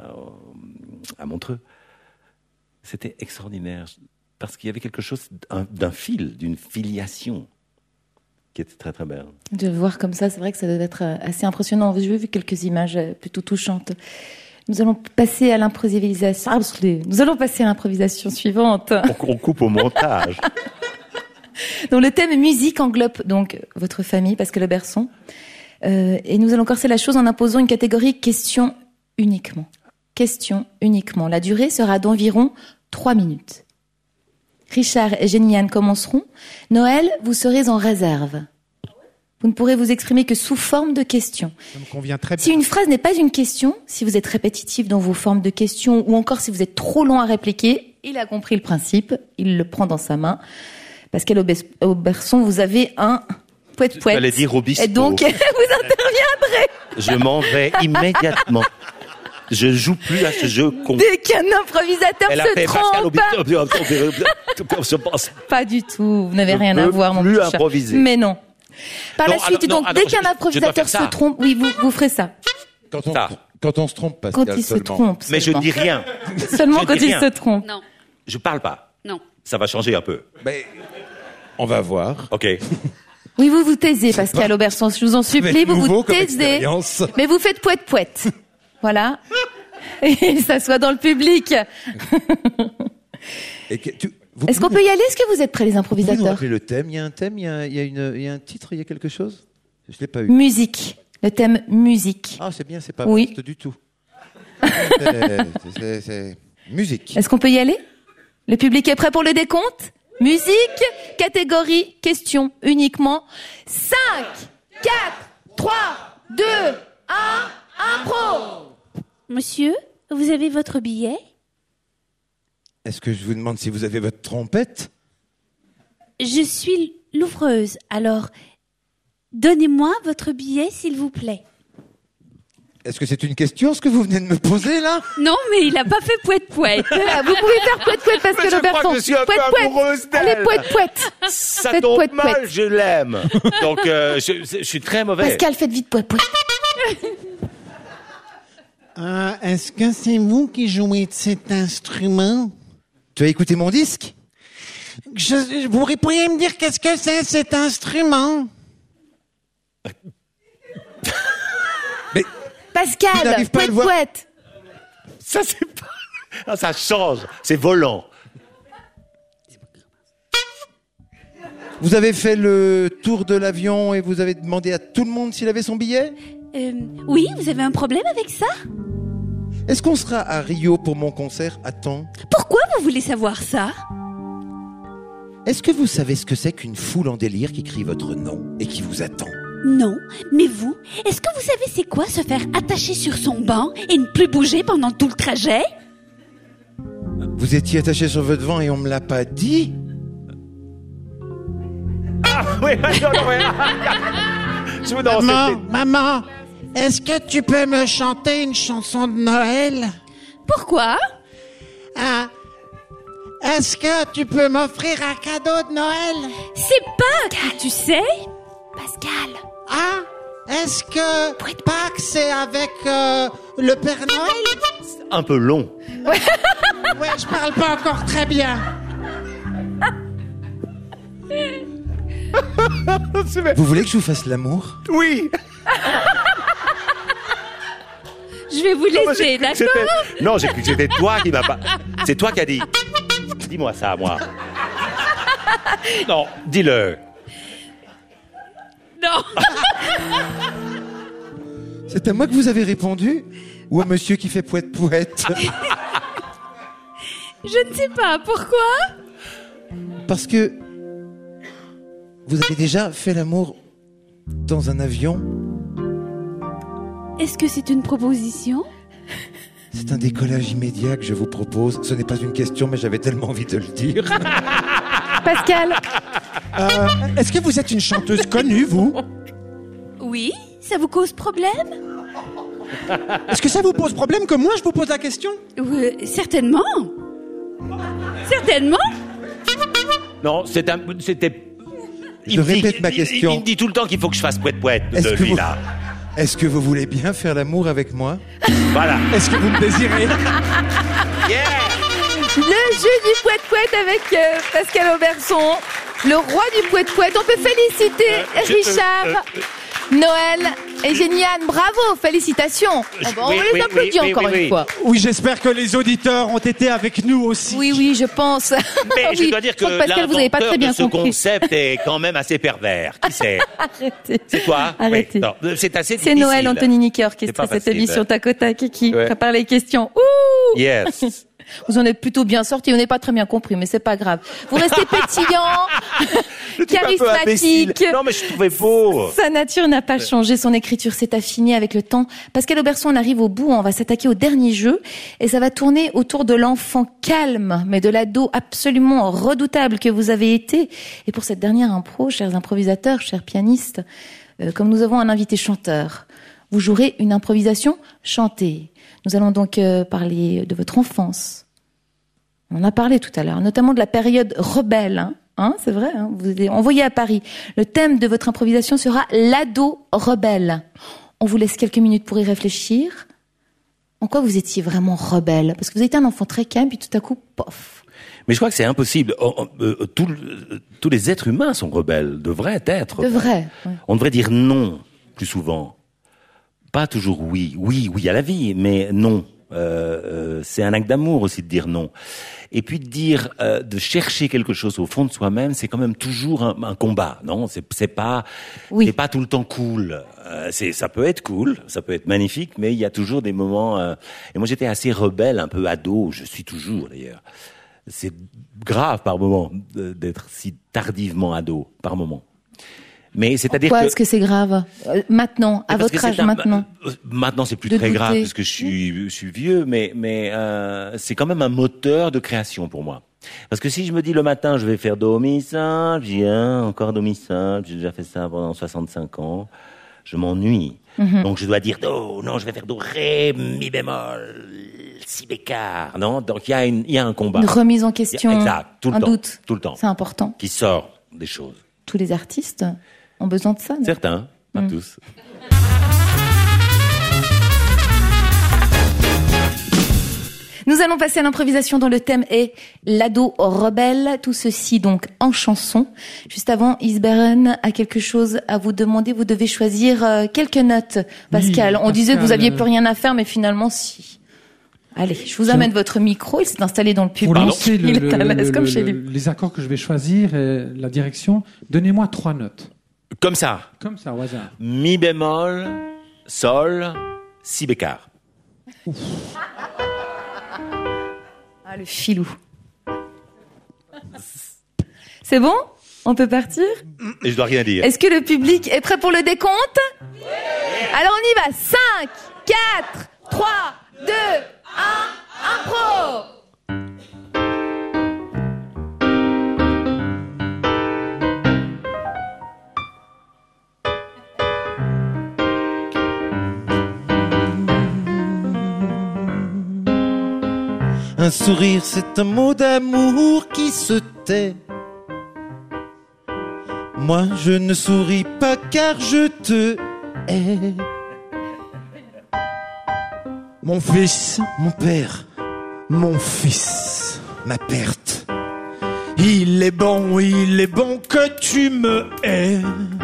[SPEAKER 5] à, à Montreux. C'était extraordinaire, parce qu'il y avait quelque chose d'un, d'un fil, d'une filiation, qui était très très belle.
[SPEAKER 3] De le voir comme ça, c'est vrai que ça devait être assez impressionnant. J'ai vu quelques images plutôt touchantes. Nous allons passer à l'improvisation. Nous allons passer à l'improvisation suivante.
[SPEAKER 5] On coupe au montage.
[SPEAKER 3] Donc le thème musique englobe donc votre famille, Pascal Auberson, euh, et nous allons corser la chose en imposant une catégorie question uniquement. Question uniquement. La durée sera d'environ trois minutes. Richard et Géniane commenceront. Noël, vous serez en réserve. Vous ne pourrez vous exprimer que sous forme de question.
[SPEAKER 4] Ça me convient très bien.
[SPEAKER 3] Si une phrase n'est pas une question, si vous êtes répétitif dans vos formes de questions, ou encore si vous êtes trop long à répliquer, il a compris le principe, il le prend dans sa main. Pascal Auberson, vous avez un poète-poète.
[SPEAKER 5] J'allais dire Obispo.
[SPEAKER 3] Et donc, vous interviendrez.
[SPEAKER 5] Je m'en vais immédiatement. Je joue plus à ce jeu con.
[SPEAKER 3] Dès qu'un improvisateur
[SPEAKER 5] Elle
[SPEAKER 3] se trompe.
[SPEAKER 5] Je pense.
[SPEAKER 3] Pas du tout. Vous n'avez
[SPEAKER 5] Je
[SPEAKER 3] rien à voir, mon
[SPEAKER 5] plus
[SPEAKER 3] petit chat.
[SPEAKER 5] improviser.
[SPEAKER 3] Mais non. Par
[SPEAKER 5] non,
[SPEAKER 3] la suite,
[SPEAKER 5] alors,
[SPEAKER 3] donc,
[SPEAKER 5] non,
[SPEAKER 3] dès
[SPEAKER 5] alors,
[SPEAKER 3] qu'un
[SPEAKER 5] je,
[SPEAKER 3] improvisateur
[SPEAKER 5] je
[SPEAKER 3] se trompe, oui, vous, vous ferez ça.
[SPEAKER 6] Quand on,
[SPEAKER 5] ça.
[SPEAKER 6] quand on se trompe, Pascal,
[SPEAKER 3] Quand il
[SPEAKER 6] seulement.
[SPEAKER 3] se trompe.
[SPEAKER 5] Mais je
[SPEAKER 3] seulement.
[SPEAKER 5] dis rien.
[SPEAKER 3] Seulement
[SPEAKER 5] je
[SPEAKER 3] quand
[SPEAKER 5] dis
[SPEAKER 3] il
[SPEAKER 5] rien.
[SPEAKER 3] se trompe.
[SPEAKER 7] Non.
[SPEAKER 5] Je parle pas.
[SPEAKER 7] Non.
[SPEAKER 5] Ça va changer un peu.
[SPEAKER 6] Mais on va voir.
[SPEAKER 5] Ok.
[SPEAKER 3] Oui, vous vous taisez, Pascal Auberson. Je vous en supplie, vous vous taisez. Mais vous faites poète-poète. Voilà. Et il s'assoit dans le public.
[SPEAKER 6] Et que, tu,
[SPEAKER 3] Est-ce qu'on peut y aller? Est-ce que vous êtes prêts, les
[SPEAKER 6] Vous pouvez nous
[SPEAKER 3] improvisateurs?
[SPEAKER 6] rappeler le thème? Il y a un thème, il y a, il y a, une, il y a un titre, il y a quelque chose? Je l'ai pas eu.
[SPEAKER 3] Musique. Le thème musique.
[SPEAKER 6] Ah, c'est bien, c'est pas
[SPEAKER 3] Oui.
[SPEAKER 6] vaste du tout. c'est, c'est, c'est... Musique.
[SPEAKER 3] Est-ce qu'on peut y aller? Le public est prêt pour le décompte? Musique, catégorie, question uniquement. cinq, quatre, trois, deux, un, impro!
[SPEAKER 7] Monsieur, vous avez votre billet?
[SPEAKER 6] Est-ce que je vous demande si vous avez votre trompette?
[SPEAKER 7] Je suis l'ouvreuse, alors donnez-moi votre billet, s'il vous plaît.
[SPEAKER 6] Est-ce que c'est une question, ce que vous venez de me poser, là?
[SPEAKER 7] Non, mais il a pas fait poète-poète.
[SPEAKER 3] Voilà, vous pouvez faire poète-poète parce
[SPEAKER 5] Mais
[SPEAKER 3] que
[SPEAKER 5] je crois
[SPEAKER 3] Berton.
[SPEAKER 5] que je suis un peu
[SPEAKER 3] Poète-poète.
[SPEAKER 5] amoureuse d'elle.
[SPEAKER 3] Allez, poète-poète.
[SPEAKER 5] Ça
[SPEAKER 3] Faites
[SPEAKER 5] tombe
[SPEAKER 3] poète,
[SPEAKER 5] mal,
[SPEAKER 3] poète.
[SPEAKER 5] je l'aime. Donc, euh, je, je suis très mauvais.
[SPEAKER 3] Pascal, faites vite poète-poète.
[SPEAKER 4] Euh, Est-ce que c'est vous qui jouez de cet instrument?
[SPEAKER 6] Tu as écouté mon disque?
[SPEAKER 4] Je, vous pourriez me dire qu'est-ce que c'est cet instrument?
[SPEAKER 6] Mais Tu
[SPEAKER 3] Pascal,
[SPEAKER 6] n'arrives pas à le voir.
[SPEAKER 3] poète-poète.
[SPEAKER 5] Ça, c'est pas... Ah, ça change. C'est volant.
[SPEAKER 6] vous avez fait le tour de l'avion et vous avez demandé à tout le monde s'il avait son billet?
[SPEAKER 7] Euh, oui, vous avez un problème avec ça?
[SPEAKER 6] Est-ce qu'on sera à Rio pour mon concert à temps?
[SPEAKER 7] Pourquoi vous voulez savoir ça?
[SPEAKER 6] Est-ce que vous savez ce que c'est qu'une foule en délire qui crie votre nom et qui vous attend?
[SPEAKER 7] Non, mais vous, est-ce que vous savez c'est quoi se faire attacher sur son banc et ne plus bouger pendant tout le trajet?
[SPEAKER 6] Vous étiez attaché sur votre vent et on me l'a pas dit?
[SPEAKER 5] Ah, oui, non, non, oui. Je vous danse.
[SPEAKER 4] Maman, maman, est-ce que tu peux me chanter une chanson de Noël?
[SPEAKER 7] Pourquoi?
[SPEAKER 4] Ah, est-ce que tu peux m'offrir un cadeau de Noël?
[SPEAKER 7] C'est Pâques, tu sais?
[SPEAKER 3] Pascal.
[SPEAKER 4] Ah, est-ce que Pâques c'est avec euh, le Père Noël?
[SPEAKER 5] Un peu long.
[SPEAKER 4] Ouais, je parle pas encore très bien.
[SPEAKER 6] Vous voulez que je vous fasse l'amour?
[SPEAKER 5] Oui.
[SPEAKER 7] Je vais vous
[SPEAKER 5] Non, moi,
[SPEAKER 7] laisser,
[SPEAKER 5] j'ai cru que
[SPEAKER 7] d'accord?
[SPEAKER 5] c'était- Non, j'ai cru que c'était toi qui m'a pas... C'est toi qui as dit. Dis-moi ça, moi. Non, dis-le.
[SPEAKER 7] Non.
[SPEAKER 6] C'est à moi que vous avez répondu? Ou à monsieur qui fait poète-poète?
[SPEAKER 7] Je ne sais pas, pourquoi?
[SPEAKER 6] Parce que vous avez déjà fait l'amour dans un avion?
[SPEAKER 7] Est-ce que c'est une proposition?
[SPEAKER 6] C'est un décollage immédiat que je vous propose. Ce n'est pas une question, mais j'avais tellement envie de le dire.
[SPEAKER 3] Pascal.
[SPEAKER 4] Euh, est-ce que vous êtes une chanteuse connue, vous?
[SPEAKER 7] Oui, ça vous cause problème?
[SPEAKER 4] Est-ce que ça vous pose problème que moi je vous pose la question?
[SPEAKER 7] Oui, certainement. Certainement.
[SPEAKER 5] Non, c'est un... c'était...
[SPEAKER 6] Je répète ma question.
[SPEAKER 5] Il, il me dit tout le temps qu'il faut que je fasse poète-poète de
[SPEAKER 6] Est-ce que
[SPEAKER 5] lui,
[SPEAKER 6] vous-
[SPEAKER 5] là.
[SPEAKER 6] Est-ce que vous voulez bien faire l'amour avec moi?
[SPEAKER 5] Voilà.
[SPEAKER 4] Est-ce que vous me désirez?
[SPEAKER 5] Yeah.
[SPEAKER 3] Le jeu du poète-poète avec euh, Pascal Auberson, le roi du poète-poète. On peut féliciter
[SPEAKER 5] Euh, je-
[SPEAKER 3] Richard,
[SPEAKER 5] euh, euh,
[SPEAKER 3] Noël et Géniane. Bravo, félicitations. Oh, bah, on
[SPEAKER 5] oui,
[SPEAKER 3] les
[SPEAKER 5] oui,
[SPEAKER 3] applaudit
[SPEAKER 5] oui, oui,
[SPEAKER 3] encore
[SPEAKER 5] oui,
[SPEAKER 3] une
[SPEAKER 5] oui.
[SPEAKER 3] fois.
[SPEAKER 4] Oui, j'espère que les auditeurs ont été avec nous aussi.
[SPEAKER 3] Oui, oui, je pense.
[SPEAKER 5] Mais
[SPEAKER 3] Oui,
[SPEAKER 5] je dois dire que
[SPEAKER 3] crois Pascal, vous n'avez pas très
[SPEAKER 5] l'inventeur
[SPEAKER 3] bien
[SPEAKER 5] de ce
[SPEAKER 3] compris.
[SPEAKER 5] concept est quand même assez pervers. Qui c'est?
[SPEAKER 3] Arrêtez.
[SPEAKER 5] C'est toi?
[SPEAKER 3] Arrêtez.
[SPEAKER 5] Oui. Non, c'est assez
[SPEAKER 3] C'est
[SPEAKER 5] difficile.
[SPEAKER 3] Noël Antonini qui a orchestré
[SPEAKER 5] C'est pas
[SPEAKER 3] cette
[SPEAKER 5] facile.
[SPEAKER 3] émission Tac au Tac et qui
[SPEAKER 5] Ouais.
[SPEAKER 3] prépare les questions. Ouh
[SPEAKER 5] Yes.
[SPEAKER 3] Vous en êtes plutôt bien sortis, on n'est pas très bien compris, mais c'est pas grave. Vous restez pétillant,
[SPEAKER 5] Le type un peu imbécile.
[SPEAKER 3] charismatique.
[SPEAKER 5] Non, mais je trouvais beau.
[SPEAKER 3] Sa nature n'a pas changé, son écriture s'est affinée avec le temps. Pascal Auberson, on arrive au bout, on va s'attaquer au dernier jeu, et ça va tourner autour de l'enfant calme, mais de l'ado absolument redoutable que vous avez été. Et pour cette dernière impro, chers improvisateurs, chers pianistes, euh, comme nous avons un invité chanteur, vous jouerez une improvisation chantée. Nous allons donc euh, parler de votre enfance. On en a parlé tout à l'heure, notamment de la période rebelle, hein. Hein, c'est vrai, hein, vous êtes envoyé à Paris. Le thème de votre improvisation sera l'ado rebelle. On vous laisse quelques minutes pour y réfléchir. En quoi vous étiez vraiment rebelle? Parce que vous étiez un enfant très calme, puis tout à coup, pof.
[SPEAKER 5] Mais je crois que c'est impossible. Oh, oh, euh, tout le- tous les êtres humains sont rebelles, devraient être.
[SPEAKER 3] De
[SPEAKER 5] rebelles.
[SPEAKER 3] vrai. Ouais.
[SPEAKER 5] On devrait dire non plus souvent. Pas toujours oui. Oui, oui à la vie, mais non. Euh, euh, c'est un acte d'amour aussi de dire non. Et puis de dire, euh, de chercher quelque chose au fond de soi-même, c'est quand même toujours un, un combat, non? C'est, c'est pas,
[SPEAKER 3] Oui.
[SPEAKER 5] c'est pas tout le temps cool. Euh, c'est, ça peut être cool, ça peut être magnifique, mais il y a toujours des moments. Euh... Et moi, j'étais assez rebelle, un peu ado. Je suis toujours d'ailleurs. C'est grave par moment de- d'être si tardivement ado, par moment. Mais c'est-à-dire
[SPEAKER 3] Pourquoi
[SPEAKER 5] que
[SPEAKER 3] est-ce que c'est grave? Euh, Maintenant, à
[SPEAKER 5] parce que
[SPEAKER 3] votre âge
[SPEAKER 5] c'est un-
[SPEAKER 3] maintenant.
[SPEAKER 5] euh, Maintenant, c'est plus
[SPEAKER 3] De
[SPEAKER 5] très grave
[SPEAKER 3] douter.
[SPEAKER 5] parce que je suis, je suis vieux, mais mais euh, c'est quand même un moteur de création pour moi. Parce que si je me dis le matin, je vais faire do mi sol, je dis hein, encore do mi sol, j'ai déjà fait ça pendant soixante-cinq ans, je m'ennuie.
[SPEAKER 3] Mhm.
[SPEAKER 5] Donc je dois dire do, non, je vais faire do, ré, mi bémol, si bécart, non? Donc il y a une, il y a un combat.
[SPEAKER 3] Une remise en question,
[SPEAKER 5] Exact, tout le
[SPEAKER 3] un
[SPEAKER 5] temps,
[SPEAKER 3] doute.
[SPEAKER 5] tout le temps,
[SPEAKER 3] C'est important.
[SPEAKER 5] qui sort des choses.
[SPEAKER 3] Tous les artistes ont besoin de ça. non
[SPEAKER 5] Certains, pas
[SPEAKER 3] Mm.
[SPEAKER 5] tous.
[SPEAKER 3] Nous allons passer à l'improvisation dont le thème est l'ado rebelle. Tout ceci donc en chanson. Juste avant, Isberen a quelque chose à vous demander. Vous devez choisir euh, quelques notes. Pascal,
[SPEAKER 11] Oui,
[SPEAKER 3] on disait que vous
[SPEAKER 11] Pascal,
[SPEAKER 3] aviez
[SPEAKER 11] euh,
[SPEAKER 3] plus rien à faire, mais finalement si. Allez, je vous amène votre micro. Il s'est installé dans le
[SPEAKER 11] Pour
[SPEAKER 3] public.
[SPEAKER 11] lancer le,
[SPEAKER 3] Il
[SPEAKER 11] le-
[SPEAKER 3] est à l'aise
[SPEAKER 11] le-
[SPEAKER 3] comme
[SPEAKER 11] le-
[SPEAKER 3] chez lui.
[SPEAKER 11] les accords que je vais choisir et la direction, donnez-moi trois notes.
[SPEAKER 5] Comme ça.
[SPEAKER 11] Comme ça, au hasard.
[SPEAKER 5] Mi bémol, sol, si bécart.
[SPEAKER 3] Ah, le filou. C'est bon? On peut partir?
[SPEAKER 5] Et je dois rien dire.
[SPEAKER 3] Est-ce que le public est prêt pour le décompte? Alors on y va. cinq, quatre, trois, deux, un, impro!
[SPEAKER 6] Un sourire, c'est un mot d'amour qui se tait. Moi, je ne souris pas car je te hais. Mon fils, mon père, mon fils, ma perte. Il est bon, il est bon que tu me hais.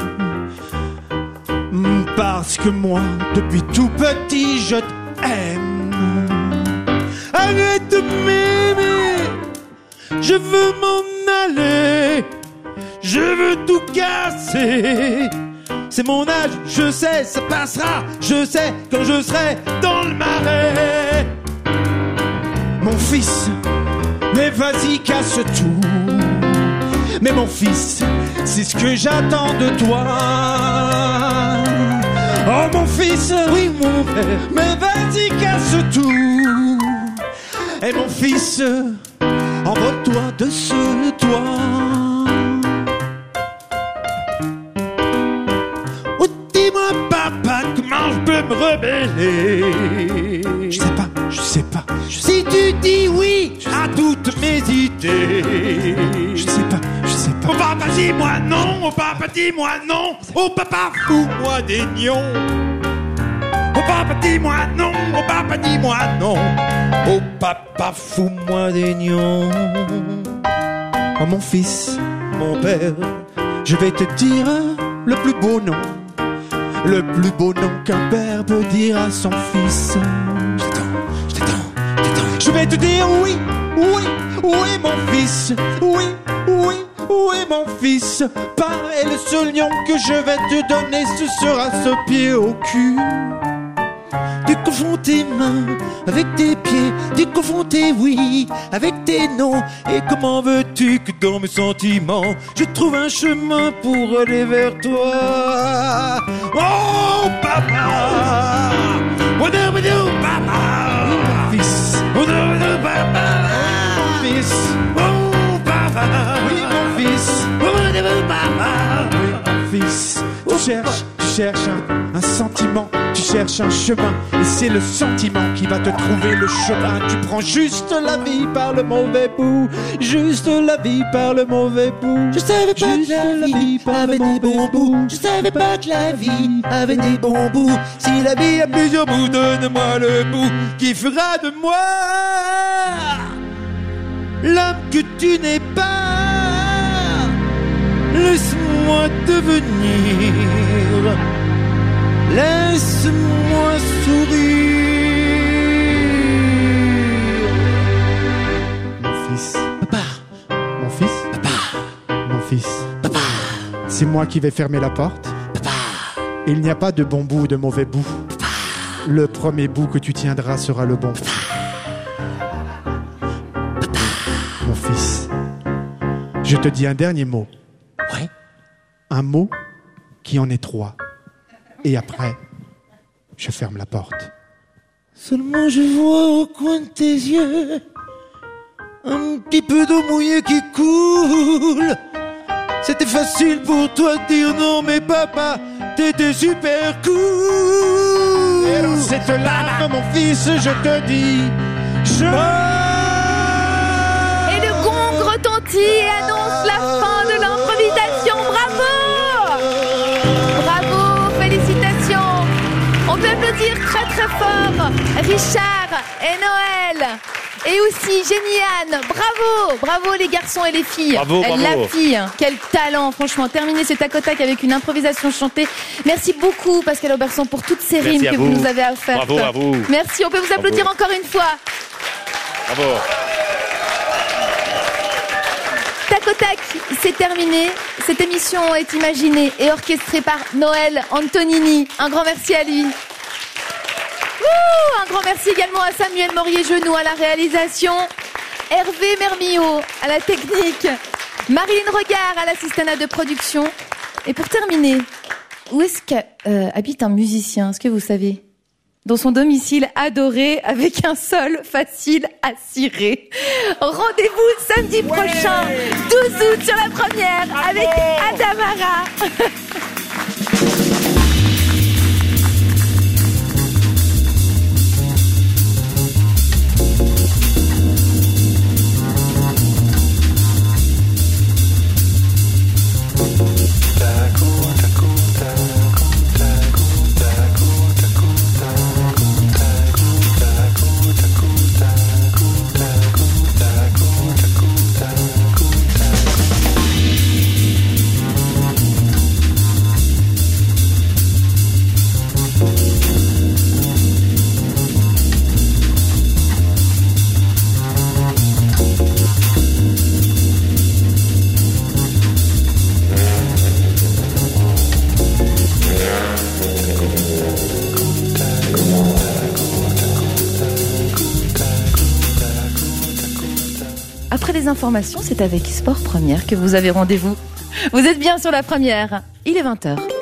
[SPEAKER 6] Parce que moi, depuis tout petit, je t'aime. Arrête de m'aimer, je veux m'en aller, je veux tout casser. C'est mon âge, je sais, ça passera, je sais quand je serai dans le marais. Mon fils, mais vas-y casse tout. Mais mon fils, c'est ce que j'attends de toi. Oh mon fils, oui mon père, mais vas-y casse tout. Et mon fils, envole-toi de ce toit. Oh, dis-moi, papa, comment je peux me rebeller? Je sais pas, je sais pas. Je si tu dis oui à toutes mes idées, je sais pas, je sais pas. Oh papa, dis-moi non, oh papa, dis-moi non. Oh papa, fous-moi des nions. Oh papa, dis-moi non, oh papa, dis-moi non. Oh papa, fous-moi des nions. Oh mon fils, mon père, je vais te dire le plus beau nom. Le plus beau nom qu'un père peut dire à son fils. Je t'attends, je t'attends, je t'attends. Je vais te dire oui, oui, oui mon fils. Oui, oui, oui mon fils. Pareil, le seul nom que je vais te donner, ce sera ce pied au cul. Tu confonds tes mains avec tes pieds, tu confonds tes oui avec tes non. Et comment veux-tu que dans mes sentiments je trouve un chemin pour aller vers toi? Oh papa, oh non, oh non, papa, mon fils, oh non, oh non, papa, mon fils, oh papa, oui mon fils, oh non, papa, oui mon fils. Tu cherches, tu cherches un, un sentiment, tu cherches un chemin, et c'est le sentiment qui va te trouver le chemin. Tu prends juste la vie par le mauvais bout, juste la vie par le mauvais bout. Je savais pas juste que la vie avait des bons bouts. Je savais pas que la vie avait des bons bouts. Si la vie a plusieurs bouts, donne-moi le bout qui fera de moi l'homme que tu n'es pas. Laisse-moi devenir, laisse-moi sourire.
[SPEAKER 4] Mon fils. Papa. Mon fils. Papa. Mon fils. Papa. C'est moi qui vais fermer la porte. Papa. Il n'y a pas de bon bout ou de mauvais bout. Papa. Le premier bout que tu tiendras sera le bon. Papa. Papa. Mon fils. Je te dis un dernier mot.
[SPEAKER 6] Ouais.
[SPEAKER 4] Un mot qui en est trois. Et après, je ferme la porte.
[SPEAKER 6] Seulement je vois au coin de tes yeux un petit peu d'eau mouillée qui coule. C'était facile pour toi de dire non, mais papa, t'étais super cool. Et dans cette larme, mon fils, je te dis, je...
[SPEAKER 3] Et le gong retentit et annonce la fin de l'improvisation. Bravo! Bravo, félicitations. On peut applaudir très très fort Richard et Noël. Et aussi Géniane, bravo, bravo les garçons et les filles.
[SPEAKER 9] Bravo, bravo.
[SPEAKER 3] La fille, quel talent, franchement. Terminer ce tac au tac avec une improvisation chantée. Merci beaucoup Pascal Auberson pour toutes ces
[SPEAKER 9] Merci
[SPEAKER 3] rimes
[SPEAKER 9] à
[SPEAKER 3] que vous.
[SPEAKER 9] vous.
[SPEAKER 3] nous avez offertes.
[SPEAKER 9] Bravo à vous.
[SPEAKER 3] Merci, on peut vous applaudir
[SPEAKER 9] Bravo.
[SPEAKER 3] encore une fois.
[SPEAKER 9] Bravo.
[SPEAKER 3] Tac au tac, c'est terminé. Cette émission est imaginée et orchestrée par Noël Antonini. Un grand merci à lui. Ouh, un grand merci également à Samuel Morier-Genoux à la réalisation, Hervé Mermillot à la technique, Marilyn Regard à l'assistanat de production. Et pour terminer, où est-ce qu'habite euh, un musicien? Est-ce que vous savez? Dans son domicile adoré avec un sol facile à cirer. Rendez-vous samedi prochain, douze août sur la première avec Adamara. Après les informations, c'est avec Sport Première que vous avez rendez-vous. Vous êtes bien sur la première. Il est vingt heures.